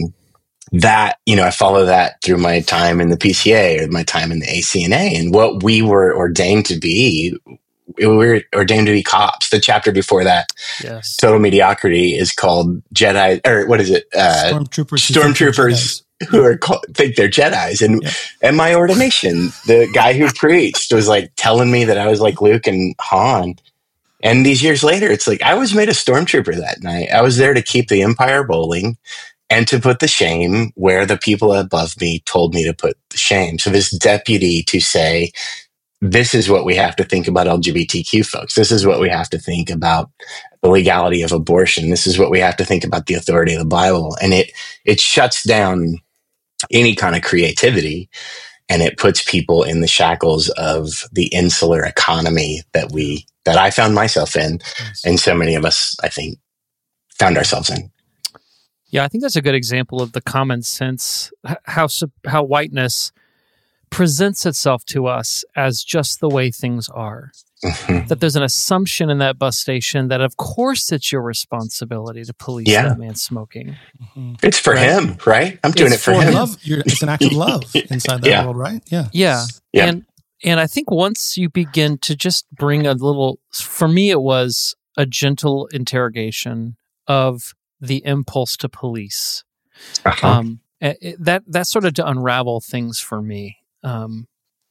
S5: that, you know, I follow that through my time in the P C A or my time in the A C N A, and what we were ordained to be. We were ordained to be cops. The chapter before that,
S3: yes.
S5: Total Mediocrity, is called Jedi, or what is it? Uh,
S4: Stormtroopers.
S5: Stormtroopers who are called, think they're Jedis. And
S4: yeah.
S5: at my ordination, the guy who preached was like telling me that I was like Luke and Han. And these years later, it's like I was made a stormtrooper that night. I was there to keep the Empire bowling and to put the shame where the people above me told me to put the shame. So this deputy to say, this is what we have to think about L G B T Q folks. This is what we have to think about the legality of abortion. This is what we have to think about the authority of the Bible. And it it shuts down any kind of creativity, and it puts people in the shackles of the insular economy that we that I found myself in, yes. and so many of us, I think, found ourselves in.
S3: Yeah, I think that's a good example of the common sense, how how whiteness presents itself to us as just the way things are. Mm-hmm. That there's an assumption in that bus station that, of course, it's your responsibility to police yeah. that man smoking.
S5: Mm-hmm. It's for right? him, right? I'm doing
S3: it's
S5: it for, for him.
S4: Love. You're, it's an act of love inside that
S5: yeah.
S4: world, right? Yeah.
S3: Yeah.
S5: yeah.
S3: And and I think once you begin to just bring a little, for me, it was a gentle interrogation of the impulse to police. Uh-huh. Um, it, that that started to unravel things for me. Um,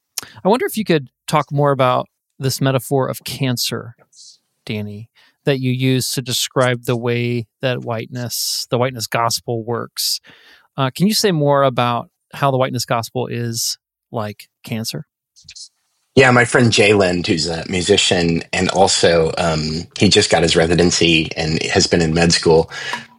S3: I wonder if you could talk more about this metaphor of cancer, Danny, that you use to describe the way that whiteness, the whiteness gospel works. Uh, can you say more about how the whiteness gospel is like cancer?
S5: Yeah, my friend Jay Lind, who's a musician, and also um, he just got his residency and has been in med school,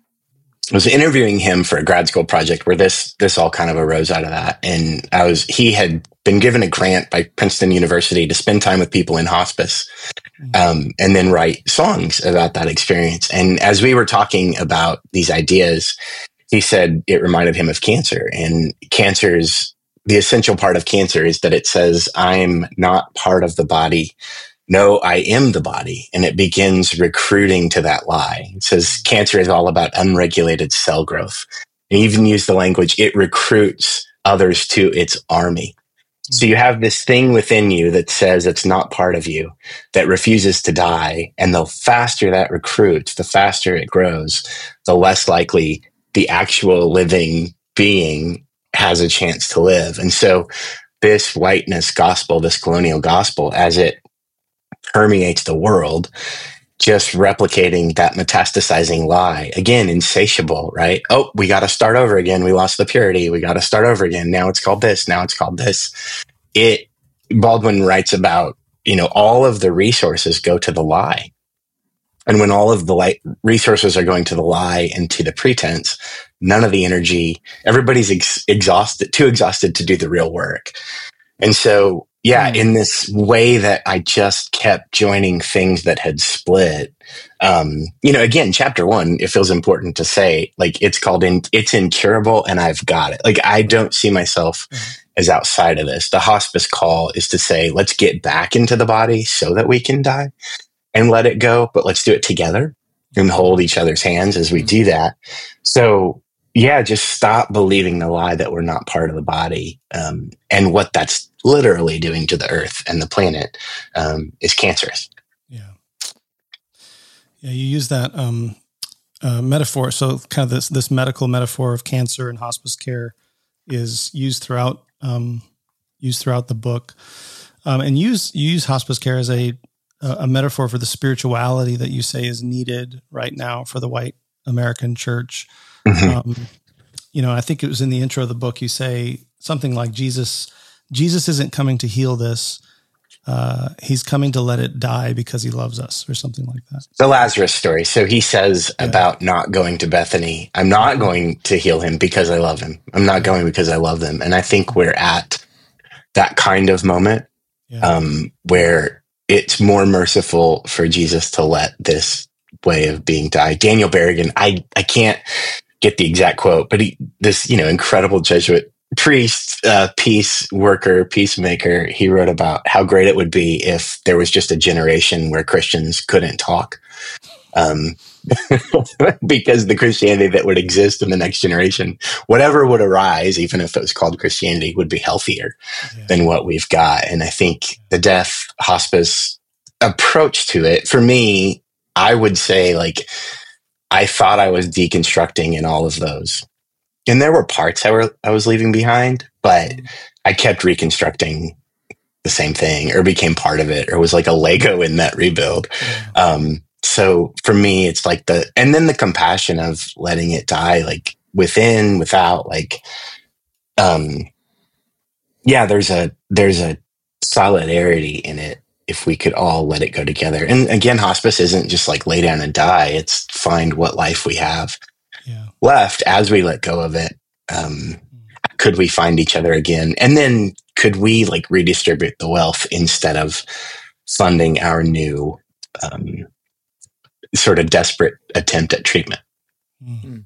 S5: was interviewing him for a grad school project where this this all kind of arose out of that. And I was he had been given a grant by Princeton University to spend time with people in hospice, um, and then write songs about that experience. And as we were talking about these ideas, he said it reminded him of cancer. And cancer's the essential part of cancer is that it says, I'm not part of the body. No, I am the body. And it begins recruiting to that lie. It says cancer is all about unregulated cell growth. And even use the language, it recruits others to its army. So you have this thing within you that says it's not part of you, that refuses to die. And the faster that recruits, the faster it grows, the less likely the actual living being has a chance to live. And so this whiteness gospel, this colonial gospel, as it permeates the world, just replicating that metastasizing lie. Again, insatiable, right? Oh, we got to start over again. We lost the purity. We got to start over again. Now it's called this. Now it's called this. It, Baldwin writes about, you know, all of the resources go to the lie. And when all of the light resources are going to the lie and to the pretense, none of the energy, everybody's ex- exhausted, too exhausted to do the real work. And so Yeah,
S2: Mm.
S5: in this way that I just kept joining things that had split. Um, you know, again, chapter one, it feels important to say, like, it's called in, it's incurable and I've got it. Like, I don't see myself
S4: Right.
S5: as outside of this. The hospice call is to say, let's get back into the body so that we can die and let it go, but let's do it together and hold each other's hands as we do that. So, yeah, just stop believing the lie that we're not part of the body. Um, and what that's literally doing to the earth and the planet um, is cancerous.
S4: Yeah. Yeah, you use that um, uh, metaphor. So kind of this this medical metaphor of cancer and hospice care is used throughout um, used throughout the book. Um, and use you use hospice care as a a metaphor for the spirituality that you say is needed right now for the white American church.
S5: Mm-hmm.
S4: Um, you know, I think it was in the intro of the book, you say something like Jesus, Jesus isn't coming to heal this. Uh, he's coming to let it die because he loves us, or something like that.
S5: The Lazarus story. So he says
S4: Yeah.
S5: about not going to Bethany, I'm not going to heal him because I love him. I'm not going because I love them. And I think we're at that kind of moment
S4: Yeah.
S5: um, where it's more merciful for Jesus to let this way of being die. Daniel Berrigan, I, I can't get the exact quote, but he, this, you know, incredible Jesuit priest, uh, peace worker, peacemaker, he wrote about how great it would be if there was just a generation where Christians couldn't talk. Um, because the Christianity that would exist in the next generation, whatever would arise, even if it was called Christianity, would be healthier
S4: Yeah.
S5: than what we've got. And I think the death hospice approach to it, for me, I would say, like, I thought I was deconstructing in all of those. And there were parts I were I was leaving behind, but I kept reconstructing the same thing, or became part of it, or was like a Lego in that rebuild.
S4: Yeah.
S5: Um, so for me, it's like the, and then the compassion of letting it die, like within, without, like, um, yeah, there's a, there's a solidarity in it if we could all let it go together. And again, hospice isn't just like lay down and die. It's find what life we have
S4: Yeah.
S5: left as we let go of it. Um, could we find each other again? And then could we like redistribute the wealth instead of funding our new, um, sort of desperate attempt at treatment?
S4: Mm.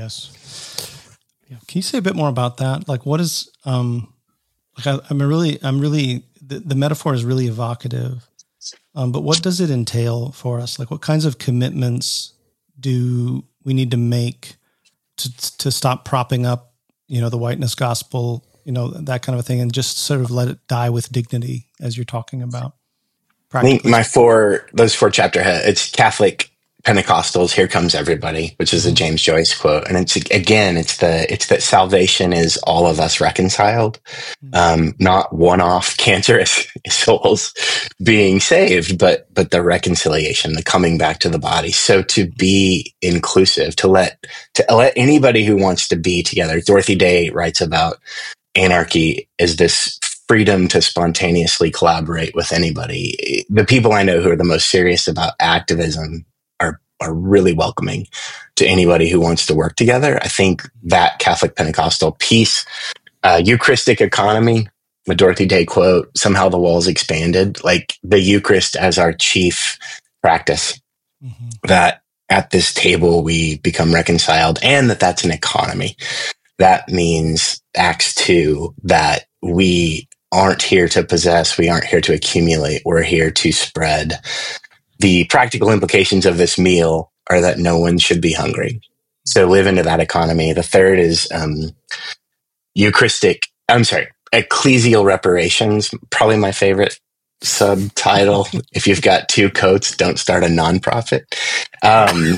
S4: Yes. Yeah. Can you say a bit more about that? Like, what is, um, like, I, I'm really, I'm really, the, the metaphor is really evocative. Um, but what does it entail for us? Like, what kinds of commitments do we need to make to to stop propping up, you know, the whiteness gospel, you know, that kind of a thing, and just sort of let it die with dignity, as you're talking about?
S5: I think my four, those four chapter head, it's Catholic Pentecostals, here comes everybody, which is a James Joyce quote. And it's, again, it's the, it's that salvation is all of us reconciled, um, not one-off cancerous souls being saved, but, but the reconciliation, the coming back to the body. So to be inclusive, to let, to let anybody who wants to be together. Dorothy Day writes about anarchy as this freedom to spontaneously collaborate with anybody. The people I know who are the most serious about activism are are really welcoming to anybody who wants to work together. I think that Catholic Pentecostal peace, uh, Eucharistic economy, the Dorothy Day quote, somehow the walls expanded, like the Eucharist as our chief practice,
S4: Mm-hmm.
S5: that at this table we become reconciled, and that that's an economy. That means Acts two, that we aren't here to possess, we aren't here to accumulate, we're here to spread. The practical implications of this meal are that no one should be hungry. So live into that economy. The third is um, Eucharistic, I'm sorry, ecclesial reparations, probably my favorite subtitle. If you've got two coats, don't start a nonprofit. Um,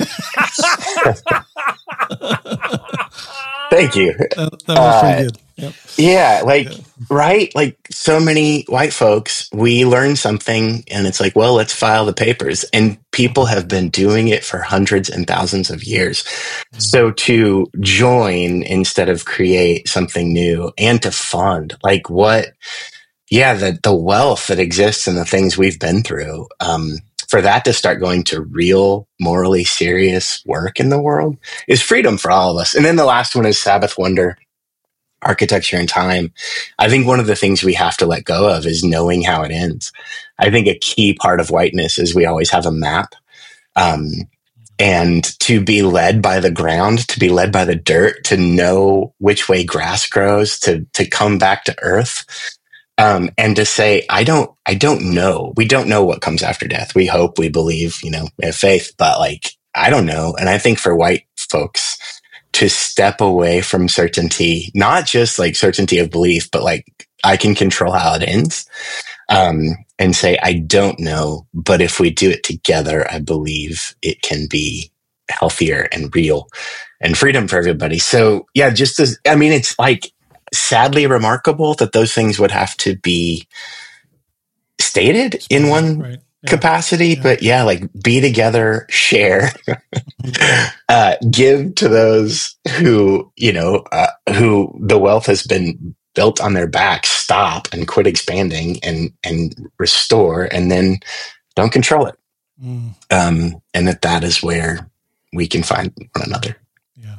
S5: thank you.
S4: That, that was pretty
S5: Uh,
S4: good. Yep.
S5: Yeah, like,
S4: Yeah.
S5: right? Like, so many white folks, we learn something and it's like, well, let's file the papers. And people have been doing it for hundreds and thousands of years. So to join instead of create something new, and to fund, like, what, yeah, the, the wealth that exists in the things we've been through, um, for that to start going to real, morally serious work in the world is freedom for all of us. And then the last one is Sabbath Wonder. architecture and time. I think one of the things we have to let go of is knowing how it ends. I think a key part of whiteness is we always have a map. Um, and to be led by the ground, to be led by the dirt, to know which way grass grows, to, to come back to earth. Um, and to say, I don't, I don't know. We don't know what comes after death. We hope, we believe, you know, we have faith, but like, I don't know. And I think for white folks to step away from certainty, not just like certainty of belief, but like, I can control how it ends, um, and say, I don't know, but if we do it together, I believe it can be healthier and real and freedom for everybody. So yeah, just as, I mean, it's like, sadly remarkable that those things would have to be stated in one right. yeah. capacity, yeah. but yeah, like be together, share, uh, give to those who, you know, uh, who the wealth has been built on their backs, stop and quit expanding and, and restore, and then don't control it. Mm. Um, and that that is where we can find one another.
S4: Yeah.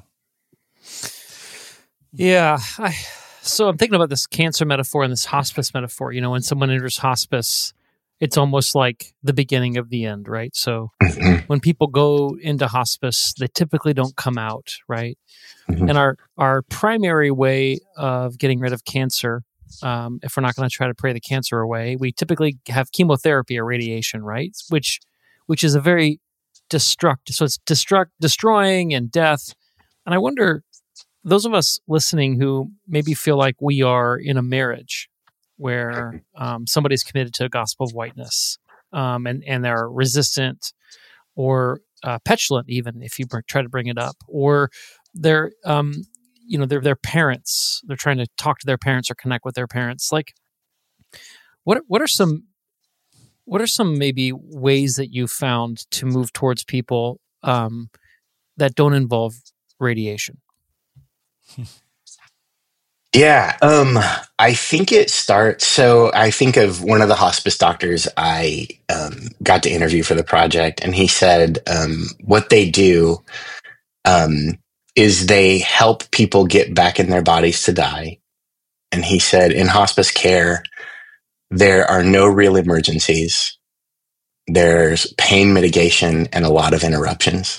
S3: Yeah. I, So I'm thinking about this cancer metaphor and this hospice metaphor. You know, when someone enters hospice, it's almost like the beginning of the end, right? So mm-hmm. when people go into hospice, they typically don't come out, right? Mm-hmm. And our, our primary way of getting rid of cancer, um, if we're not going to try to pray the cancer away, we typically have chemotherapy or radiation, right? Which which is a very destructive, so it's destruct, destroying and death. And I wonder, those of us listening who maybe feel like we are in a marriage where um, somebody's committed to a gospel of whiteness, um, and, and they're resistant or uh, petulant, even if you try to bring it up, or they're, um, you know, they're their parents. They're trying to talk to their parents or connect with their parents. Like, what what are some what are some maybe ways that you found to move towards people um, that don't involve radiation?
S5: Yeah, um, I think it starts. So I think of one of the hospice doctors I um, got to interview for the project, and he said um, what they do um, is they help people get back in their bodies to die. And he said in hospice care, there are no real emergencies. There's pain mitigation and a lot of interruptions.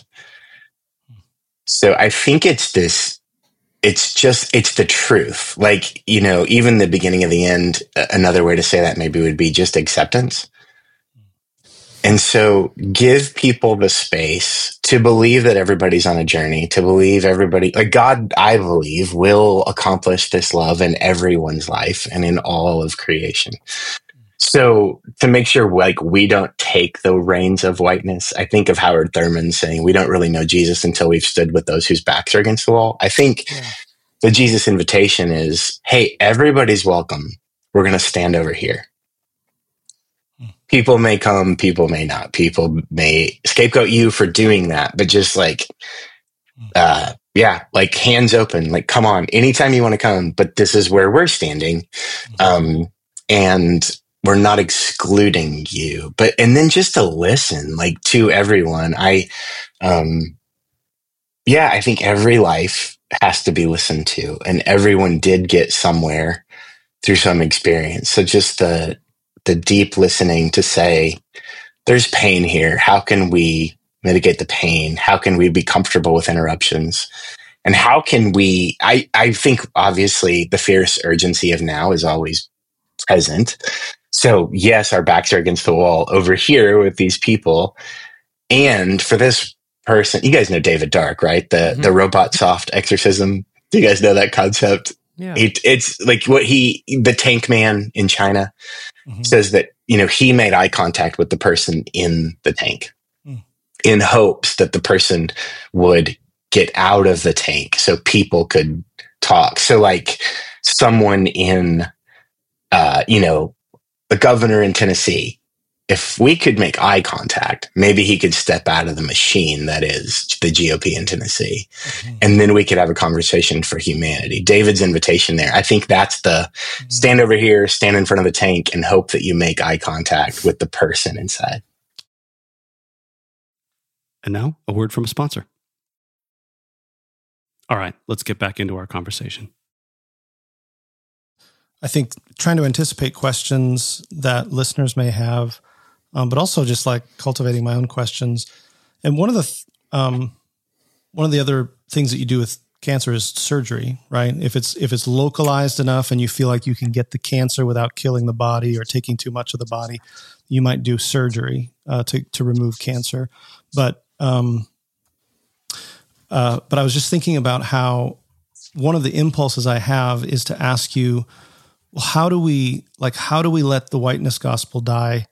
S5: So I think it's this. It's just, it's the truth. Like, you know, even the beginning of the end, another way to say that maybe would be just acceptance. And so give people the space to believe that everybody's on a journey, to believe everybody, like God, I believe, will accomplish this love in everyone's life and in all of creation. So to make sure like we don't take the reins of whiteness, I think of Howard Thurman saying, we don't really know Jesus until we've stood with those whose backs are against the wall. I think yeah. the Jesus invitation is, hey, everybody's welcome. We're going to stand over here. Hmm. People may come, people may not. People may scapegoat you for doing that, but just like, uh, yeah, like hands open, like, come on, anytime you want to come, but this is where we're standing. Um, and we're not excluding you, but, and then just to listen, like to everyone. I, um, yeah, I think every life has to be listened to, and everyone did get somewhere through some experience. So just the, the deep listening to say, there's pain here. How can we mitigate the pain? How can we be comfortable with interruptions? And how can we, I, I think obviously the fierce urgency of now is always present. So yes, our backs are against the wall over here with these people. And for this person, you guys know David Dark, right? The mm-hmm. the robot soft exorcism. Do you guys know that concept?
S3: Yeah.
S5: It, it's like what he, the tank man in China mm-hmm. says that, you know, he made eye contact with the person in the tank mm. in hopes that the person would get out of the tank so people could talk. So like someone in, uh, you know, the governor in Tennessee, if we could make eye contact, maybe he could step out of the machine that is the G O P in Tennessee. Mm-hmm. And then we could have a conversation for humanity. David's invitation there. I think that's the mm-hmm. stand over here, stand in front of the tank and hope that you make eye contact with the person inside.
S6: And now a word from a sponsor. All right, let's get back into our conversation.
S4: I think trying to anticipate questions that listeners may have, um, but also just like cultivating my own questions. And one of the th- um, one of the other things that you do with cancer is surgery, right? If it's if it's localized enough and you feel like you can get the cancer without killing the body or taking too much of the body, you might do surgery uh, to to remove cancer. But um, uh, but I was just thinking about how one of the impulses I have is to ask you, well, how do we like how do we let the whiteness gospel die?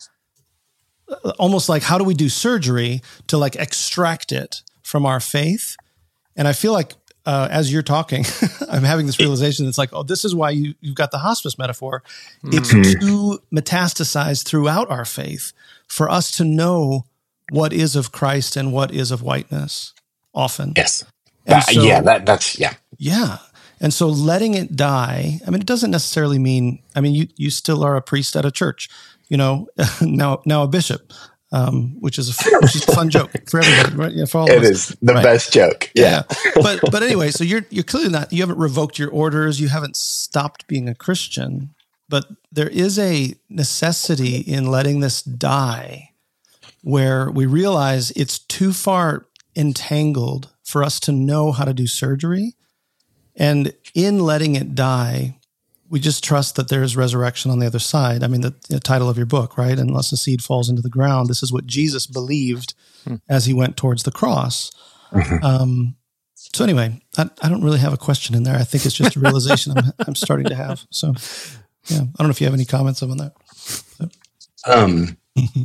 S4: Almost like how do we do surgery to like extract it from our faith? And I feel like uh, as you're talking, I'm having this realization. It's like, oh, this is why you, you've got the hospice metaphor. Mm-hmm. It's too metastasized throughout our faith for us to know what is of Christ and what is of whiteness often.
S5: Yes. That, so, yeah, that, that's, yeah.
S4: Yeah. And so letting it die, I mean, it doesn't necessarily mean, I mean, you, you still are a priest at a church, you know, now, now a bishop. Um, which is a which is a fun joke for everybody, right? Yeah, for all
S5: it
S4: of us.
S5: It is the right. best joke. Yeah.
S4: yeah. But but anyway, so you're you're clearly not, you haven't revoked your orders, you haven't stopped being a Christian, but there is a necessity in letting this die where we realize it's too far entangled for us to know how to do surgery. And in letting it die, we just trust that there is resurrection on the other side. I mean, the, the title of your book, right? Unless a seed falls into the ground, this is what Jesus believed hmm. as he went towards the cross. Mm-hmm. Um, so anyway, I, I don't really have a question in there. I think it's just a realization I'm, I'm starting to have. So yeah, I don't know if you have any comments on that. So.
S5: Um,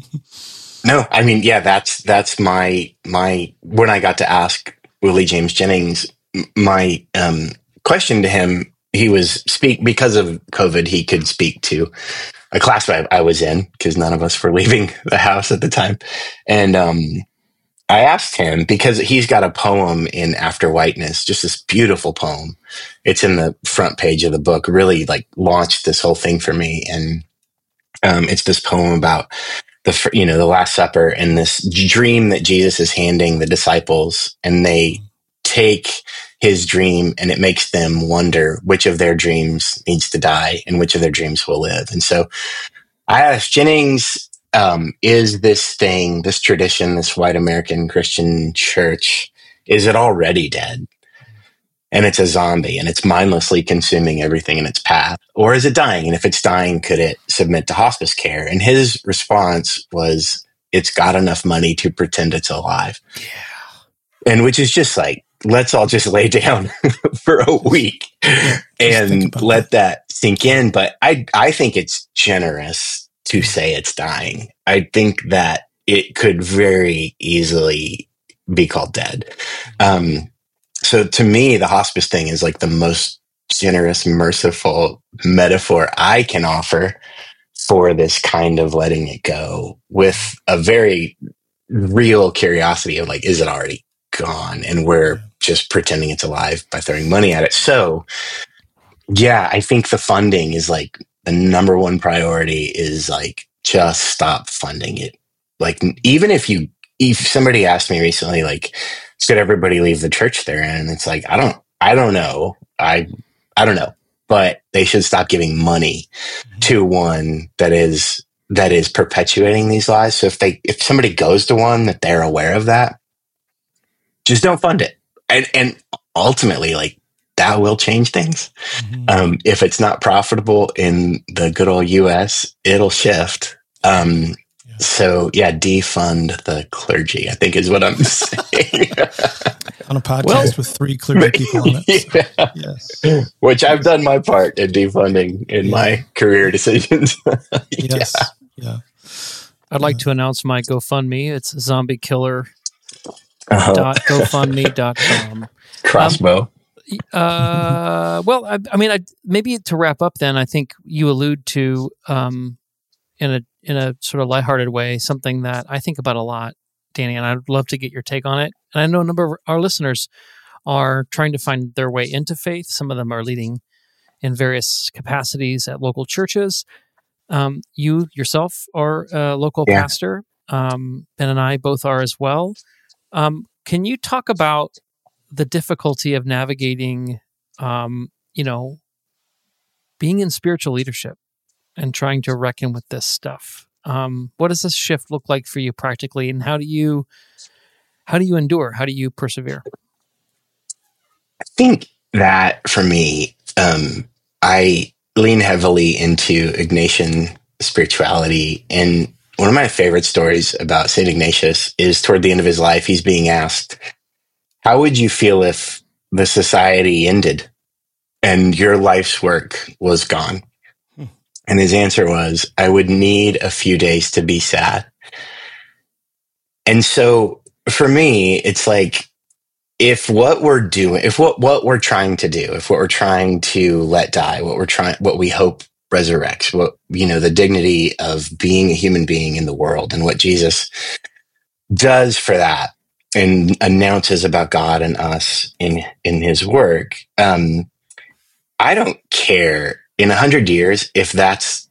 S5: no, I mean, yeah, that's, that's my, my, when I got to ask Willie James Jennings, my um, question to him, he was speak because of COVID. He could speak to a class I, I was in because none of us were leaving the house at the time. And um, I asked him because he's got a poem in After Whiteness, just this beautiful poem. It's in the front page of the book, really like launched this whole thing for me. And um, it's this poem about the, you know, the Last Supper and this dream that Jesus is handing the disciples, and they take his dream and it makes them wonder which of their dreams needs to die and which of their dreams will live. And so I asked Jennings, um, is this thing, this tradition, this white American Christian church, is it already dead? And it's a zombie and it's mindlessly consuming everything in its path? Or is it dying? And if it's dying, could it submit to hospice care? And his response was, it's got enough money to pretend it's alive. Yeah. And which is just like, let's all just lay down for a week yeah, and let that. that sink in. But I, I think it's generous to say it's dying. I think that it could very easily be called dead. Um, so to me, the hospice thing is like the most generous, merciful metaphor I can offer for this kind of letting it go, with a very real curiosity of like, is it already gone? And we're just pretending it's alive by throwing money at it. So yeah, I think the funding is like the number one priority is like, just stop funding it. Like, even if you, if somebody asked me recently, like, should everybody leave the church they're in? And it's like, I don't, I don't know. I, I don't know, but they should stop giving money mm-hmm. to one that is, that is perpetuating these lies. So if they, if somebody goes to one that they're aware of that, just don't fund it. And, and ultimately, like, that will change things. Mm-hmm. Um, if it's not profitable in the good old U S, it'll shift. Um, yeah. So yeah, defund the clergy, I think is what I'm saying.
S4: On a podcast well, with three clergy people on it.
S5: Yeah. Yes. Which I've done my part in defunding in yeah. my career decisions.
S4: Yes. Yeah. yeah.
S3: I'd like to announce my GoFundMe. It's zombie killer dot gofundme dot com.
S5: Crossbow.
S3: Um, uh, well, I, I mean, I, maybe to wrap up, then I think you allude to um, in a in a sort of lighthearted way something that I think about a lot, Danny, and I'd love to get your take on it. And I know a number of our listeners are trying to find their way into faith. Some of them are leading in various capacities at local churches. Um, you yourself are a local yeah. pastor. Um, Ben and I both are as well. Um, can you talk about the difficulty of navigating, um, you know, being in spiritual leadership and trying to reckon with this stuff. Um, what does this shift look like for you practically, and how do you how do you endure? How do you persevere?
S5: I think that for me, um, I lean heavily into Ignatian spirituality. And one of my favorite stories about Saint Ignatius is toward the end of his life, he's being asked, how would you feel if the society ended and your life's work was gone? Hmm. And his answer was, I would need a few days to be sad. And so for me, it's like, if what we're doing, if what, what we're trying to do, if what we're trying to let die, what we're trying, what we hope resurrects, what, you know, the dignity of being a human being in the world and what Jesus does for that and announces about God and us in, in his work. Um, I don't care in a hundred years if that's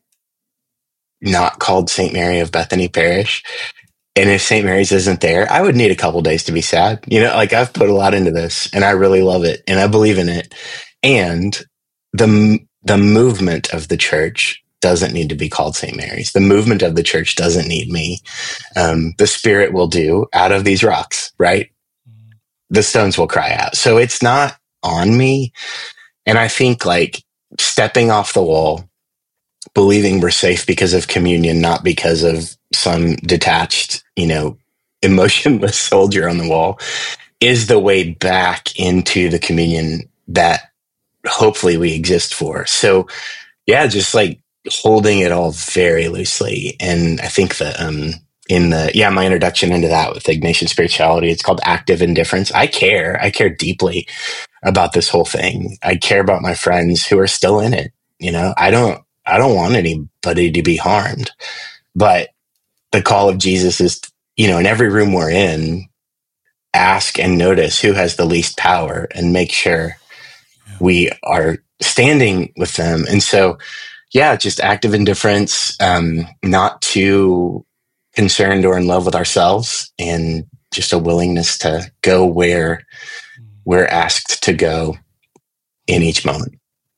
S5: not called Saint Mary of Bethany Parish. And if Saint Mary's isn't there, I would need a couple days to be sad. You know, like I've put a lot into this and I really love it and I believe in it. And the, the movement of the church doesn't need to be called Saint Mary's. The movement of the church doesn't need me. Um, the Spirit will do out of these rocks, right? The stones will cry out. So it's not on me. And I think like stepping off the wall, believing we're safe because of communion, not because of some detached, you know, emotionless soldier on the wall, is the way back into the communion that hopefully we exist for. So yeah, just like holding it all very loosely. And I think that um, in the, yeah, my introduction into that with Ignatian spirituality, it's called active indifference. I care. I care deeply about this whole thing. I care about my friends who are still in it. You know, I don't, I don't want anybody to be harmed, but the call of Jesus is, you know, in every room we're in, ask and notice who has the least power and make sure we are standing with them. And so, yeah, just active indifference, um, not too concerned or in love with ourselves, and just a willingness to go where we're asked to go in each moment.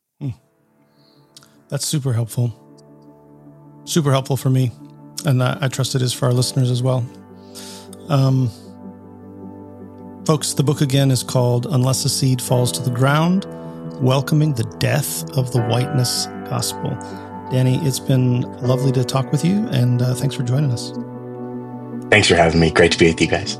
S4: That's super helpful. Super helpful for me. And I, I trust it is for our listeners as well. Um, folks, the book again is called Unless a Seed Falls to the Ground, Welcoming the Death of the Whiteness Gospel. Danny, it's been lovely to talk with you, and uh, thanks for joining us.
S5: Thanks for having me. Great to be with you guys.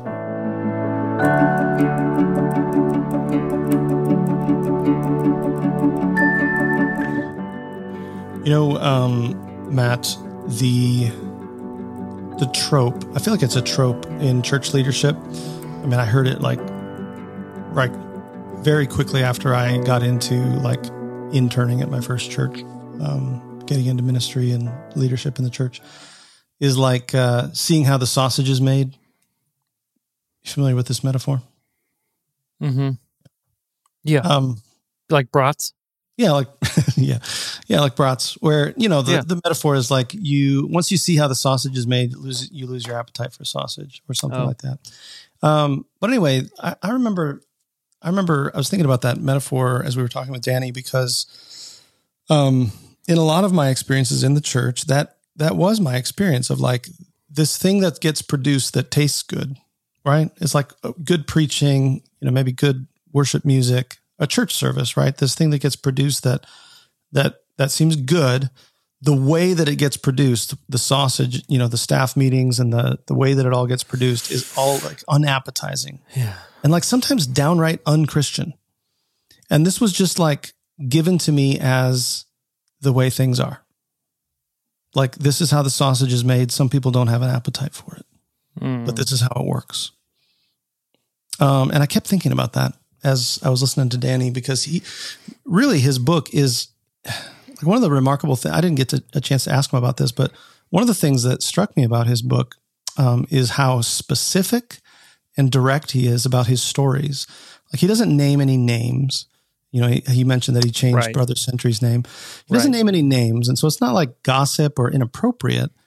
S4: You know, um, Matt, the the trope, I feel like it's a trope in church leadership. I mean, I heard it like right very quickly after I got into like interning at my first church, um, getting into ministry and leadership in the church, is like uh, seeing how the sausage is made. You familiar with this metaphor?
S3: Mm-hmm. Yeah.
S4: Um,
S3: like brats?
S4: Yeah, like yeah, yeah, like brats. Where you know the, yeah. the metaphor is like you once you see how the sausage is made, you lose you lose your appetite for sausage or something oh. like that. Um, but anyway, I, I remember, I remember I was thinking about that metaphor as we were talking with Danny, because um, in a lot of my experiences in the church, that that was my experience of like this thing that gets produced that tastes good, right? It's like good preaching, you know, maybe good worship music. A church service, right? This thing that gets produced that that that seems good. The way that it gets produced, the sausage, you know, the staff meetings and the the way that it all gets produced is all like unappetizing.
S3: Yeah.
S4: And like sometimes downright unchristian. And this was just like given to me as the way things are. Like this is how the sausage is made. Some people don't have an appetite for it. Mm. But this is how it works. Um, and I kept thinking about that as I was listening to Danny, because he really, his book is like one of the remarkable things. I didn't get to, a chance to ask him about this, but one of the things that struck me about his book um, is how specific and direct he is about his stories. Like he doesn't name any names. You know, he, he mentioned that he changed right. Brother Sentry's name. He doesn't right. name any names. And so it's not like gossip or inappropriate,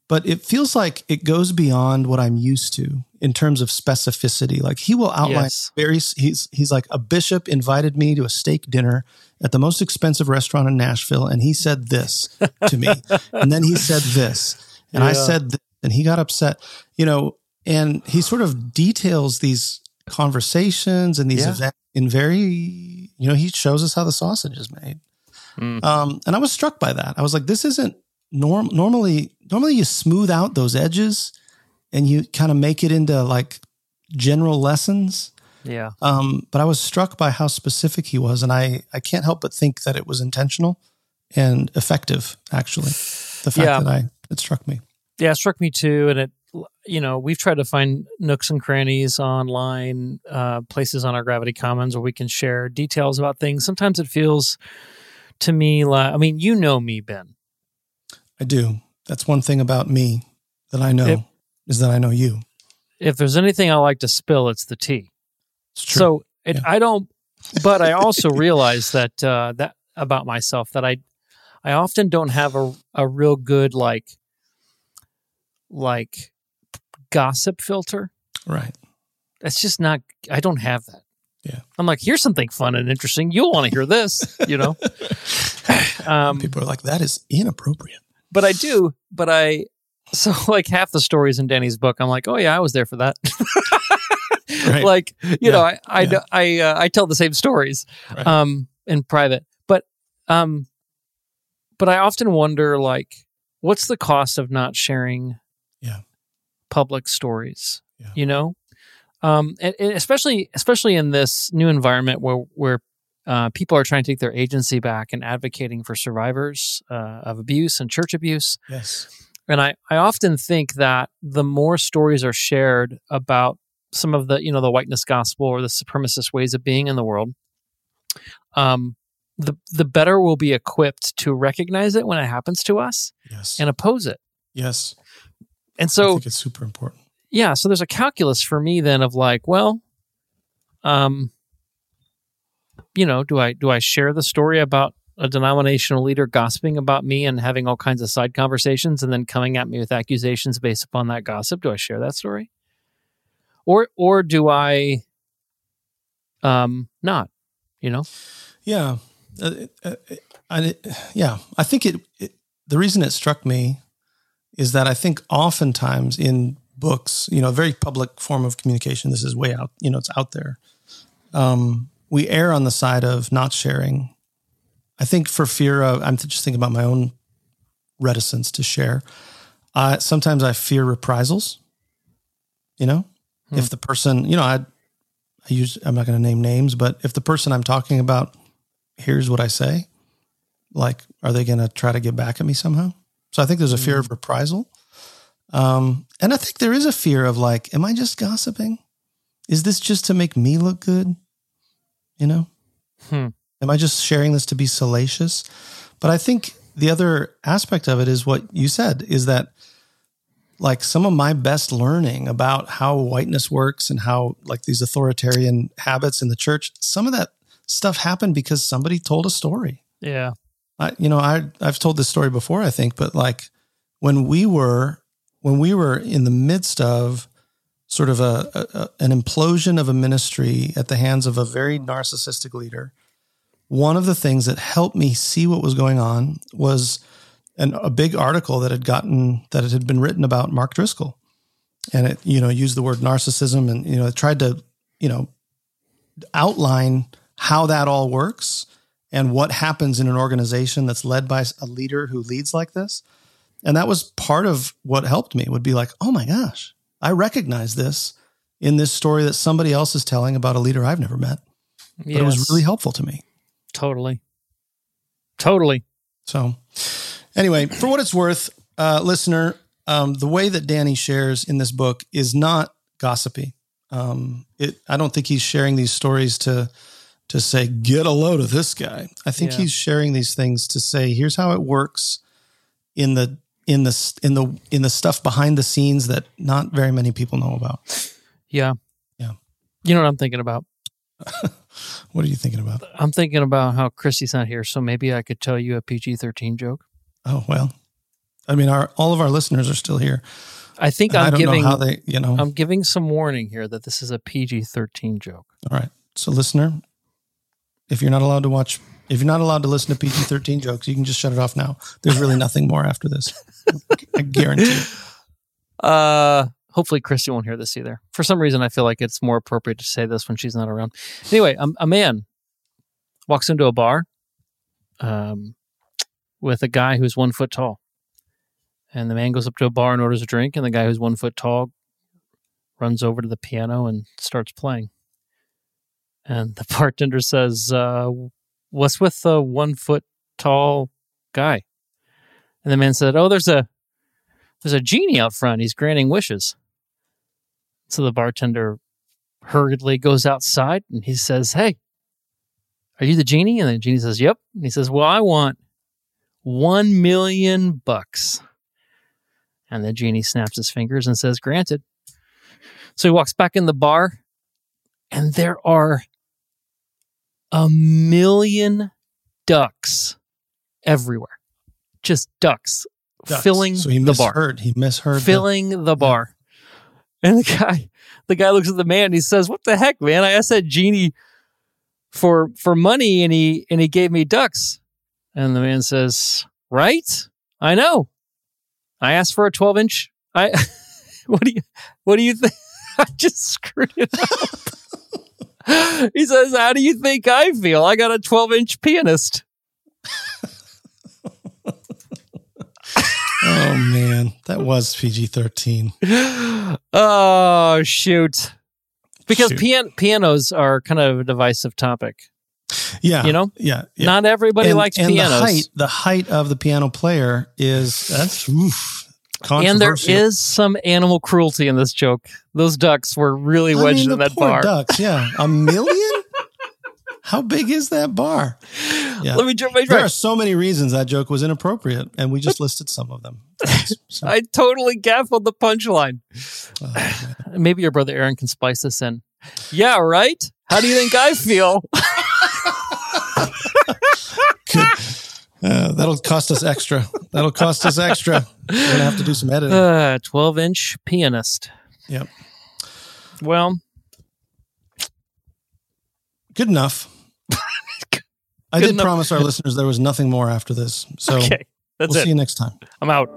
S4: but it feels like it goes beyond what I'm used to in terms of specificity. Like he will outline
S3: Yes.
S4: very, he's, he's like, a bishop invited me to a steak dinner at the most expensive restaurant in Nashville. And he said this to me. And then he said this, and I
S3: Yeah.
S4: said this, and he got upset, you know, and he sort of details these conversations and these
S3: Yeah.
S4: events in very, you know, he shows us how the sausage is made.
S3: Mm.
S4: Um, and I was struck by that. I was like, this isn't norm. Normally, normally you smooth out those edges and you kind of make it into like general lessons.
S3: Yeah.
S4: Um, but I was struck by how specific he was. And I, I can't help but think that it was intentional and effective, actually. The fact
S3: Yeah.
S4: that I, it struck me.
S3: Yeah, it struck me too. And it, you know, we've tried to find nooks and crannies online, uh, places on our Gravity Commons where we can share details about things. Sometimes it feels to me like, I mean, you know me, Ben.
S4: I do. That's one thing about me that I know
S3: If-
S4: is that I know you.
S3: If there's anything I like to spill, it's the tea.
S4: It's true.
S3: So it,
S4: Yeah.
S3: I don't, but I also realize that, uh, that about myself, that I, I often don't have a, a real good, like, like gossip filter.
S4: Right.
S3: It's just not, I don't have that.
S4: Yeah.
S3: I'm like, here's something fun and interesting. You'll want to hear this, you know? um,
S4: People are like, that is inappropriate.
S3: but I do, but I, so like half the stories in Danny's book, I'm like, oh yeah, I was there for that.
S4: Right.
S3: Like, you
S4: Yeah.
S3: know, I, I,
S4: Yeah.
S3: I, uh, I tell the same stories,
S4: Right.
S3: um, in private, but, um, but I often wonder, like, what's the cost of not sharing
S4: Yeah.
S3: public stories,
S4: Yeah.
S3: you know? Um, and, and especially, especially in this new environment where, where, uh, people are trying to take their agency back and advocating for survivors, uh, of abuse and church abuse.
S4: Yes.
S3: And I, I often think that the more stories are shared about some of the, you know, the whiteness gospel or the supremacist ways of being in the world, um, the the better we'll be equipped to recognize it when it happens to us
S4: Yes.
S3: and oppose it.
S4: Yes.
S3: And
S4: I
S3: so,
S4: think it's super important.
S3: yeah, so there's a calculus for me then of like, well, um, you know, do I do I share the story about a denominational leader gossiping about me and having all kinds of side conversations and then coming at me with accusations based upon that gossip? Do I share that story? Or or do I um not, you know?
S4: Yeah. Uh, uh, I, yeah. I think it, it, the reason it struck me is that I think oftentimes in books, you know, a very public form of communication, this is way out, you know, it's out there. Um, we err on the side of not sharing. I think for fear of, I'm just thinking about my own reticence to share. Uh, sometimes I fear reprisals, you know,
S3: Hmm.
S4: if the person, you know, I, I use, I'm not going to name names, but if the person I'm talking about hears what I say, like, are they going to try to get back at me somehow? So I think there's a fear of reprisal. Um, and I think there is a fear of like, am I just gossiping? Is this just to make me look good? You know,
S3: Hmm.
S4: am I just sharing this to be salacious? But I think the other aspect of it is what you said, is that like some of my best learning about how whiteness works and how like these authoritarian habits in the church, some of that stuff happened because somebody told a story.
S3: Yeah.
S4: I, you know, I, I've told this story before, I think, but like when we were, when we were in the midst of sort of a, a an implosion of a ministry at the hands of a very narcissistic leader, one of the things that helped me see what was going on was an, a big article that had gotten, that it had been written about Mark Driscoll. And it, you know, used the word narcissism and, you know, it tried to, you know, outline how that all works and what happens in an organization that's led by a leader who leads like this. And that was part of what helped me, would be like, oh my gosh, I recognize this in this story that somebody else is telling about a leader I've never met. But it was really helpful to me.
S3: Totally. Totally.
S4: So anyway, for what it's worth, uh, listener, um, the way that Danny shares in this book is not gossipy. Um, it, I don't think he's sharing these stories to, to say, get a load of this guy. I think
S3: Yeah.
S4: he's sharing these things to say, here's how it works in the, in the, in the, in the stuff behind the scenes that not very many people know about.
S3: Yeah.
S4: Yeah.
S3: You know what I'm thinking about?
S4: What are you thinking about?
S3: I'm thinking about how Christy's not here, so maybe I could tell you a P G thirteen joke.
S4: Oh, well, I mean, our all of our listeners are still here.
S3: I think
S4: And
S3: I'm
S4: I don't
S3: giving
S4: know how they, you know.
S3: I'm giving some warning here that this is a P G thirteen joke.
S4: All right. So, listener, if you're not allowed to watch, if you're not allowed to listen to P G thirteen jokes, you can just shut it off now. There's really nothing more after this. I guarantee you.
S3: Uh, hopefully Christy won't hear this either. For some reason, I feel like it's more appropriate to say this when she's not around. Anyway, a, a man walks into a bar um, with a guy who's one foot tall. And the man goes up to a bar and orders a drink, and the guy who's one foot tall runs over to the piano and starts playing. And the bartender says, uh, what's with the one foot tall guy? And the man said, oh, there's a there's a genie out front. He's granting wishes. So the bartender hurriedly goes outside and he says, hey, are you the genie? And the genie says, yep. And he says, well, I want one million bucks. And the genie snaps his fingers and says, granted. So he walks back in the bar, and there are a million ducks everywhere. Just ducks,
S4: Ducks.
S3: filling
S4: so he
S3: the bar.
S4: misheard. He misheard.
S3: Filling the, the bar. And the guy, the guy looks at the man and he says, what the heck, man? I asked that genie for for money and he and he gave me ducks. And the man says, right? I know. I asked for a twelve inch. I what do you what do you think? I just screwed it up. He says, how do you think I feel? I got a twelve inch pianist.
S4: Oh man, that was P G thirteen.
S3: Oh shoot. Because
S4: Shoot.
S3: pian- pianos are kind of a divisive topic.
S4: Yeah,
S3: You know?
S4: yeah, yeah.
S3: Not everybody
S4: and,
S3: likes
S4: and
S3: pianos.
S4: the height, the height of the piano player is that's oof,
S3: And there
S4: controversial.
S3: is some animal cruelty in this joke. Those ducks were really
S4: I
S3: wedged
S4: mean,
S3: in
S4: the
S3: that
S4: poor
S3: bar.
S4: ducks. Yeah, a million. How big is that bar? Yeah.
S3: Let me try my
S4: There
S3: try.
S4: are so many reasons that joke was inappropriate, and we just listed some of them. Thanks. So,
S3: I totally gaffled the punchline.
S4: oh, man.
S3: Maybe your brother Aaron can splice this in. Yeah, right? How do you think I feel?
S4: Uh, that'll cost us extra. That'll cost us extra. We're gonna have to do some editing.
S3: Uh, twelve inch pianist.
S4: Yep.
S3: Well,
S4: Good enough. I
S3: Good
S4: did
S3: enough.
S4: promise our listeners there was nothing more after this. So
S3: okay. That's
S4: we'll
S3: it.
S4: see you next time.
S3: I'm out.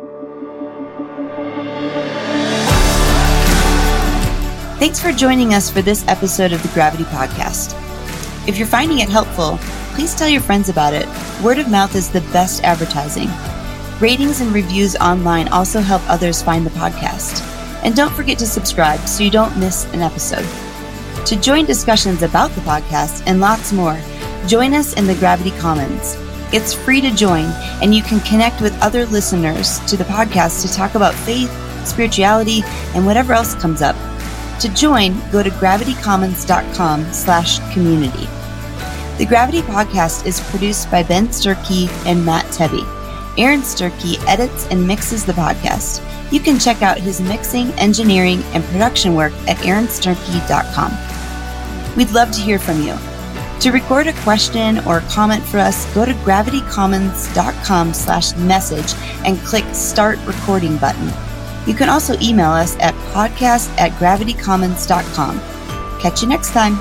S2: Thanks for joining us for this episode of the Gravity Podcast. If you're finding it helpful, please tell your friends about it. Word of mouth is the best advertising. Ratings and reviews online also help others find the podcast. And don't forget to subscribe so you don't miss an episode. To join discussions about the podcast and lots more, join us in the Gravity Commons. It's free to join, and you can connect with other listeners to the podcast to talk about faith, spirituality, and whatever else comes up. To join, go to gravitycommons.com slash community. The Gravity Podcast is produced by Ben Sturkey and Matt Tebby. Aaron Sturkey edits and mixes the podcast. You can check out his mixing, engineering, and production work at aaron sturkey dot com. We'd love to hear from you. To record a question or a comment for us, go to gravitycommons.com slash message and click Start Recording button. You can also email us at podcast at gravitycommons dot com. Catch you next time.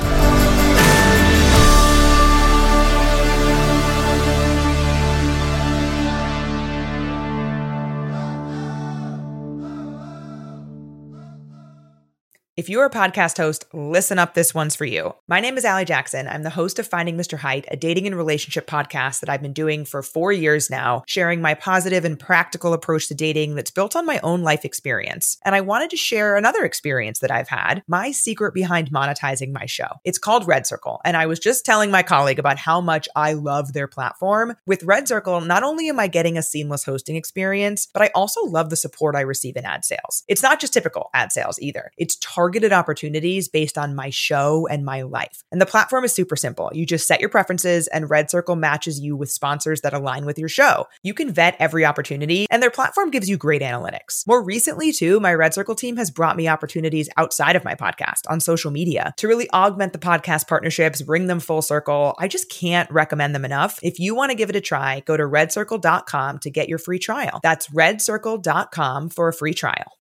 S7: If you're a podcast host, listen up. This one's for you. My name is Allie Jackson. I'm the host of Finding Mister Height, a dating and relationship podcast that I've been doing for four years now, sharing my positive and practical approach to dating that's built on my own life experience. And I wanted to share another experience that I've had, my secret behind monetizing my show. It's called Red Circle. And I was just telling my colleague about how much I love their platform. With Red Circle, not only am I getting a seamless hosting experience, but I also love the support I receive in ad sales. It's not just typical ad sales either. It's targeted targeted opportunities based on my show and my life. And the platform is super simple. You just set your preferences and Red Circle matches you with sponsors that align with your show. You can vet every opportunity and their platform gives you great analytics. More recently too, my Red Circle team has brought me opportunities outside of my podcast on social media to really augment the podcast partnerships, bring them full circle. I just can't recommend them enough. If you want to give it a try, go to red circle dot com to get your free trial. That's red circle dot com for a free trial.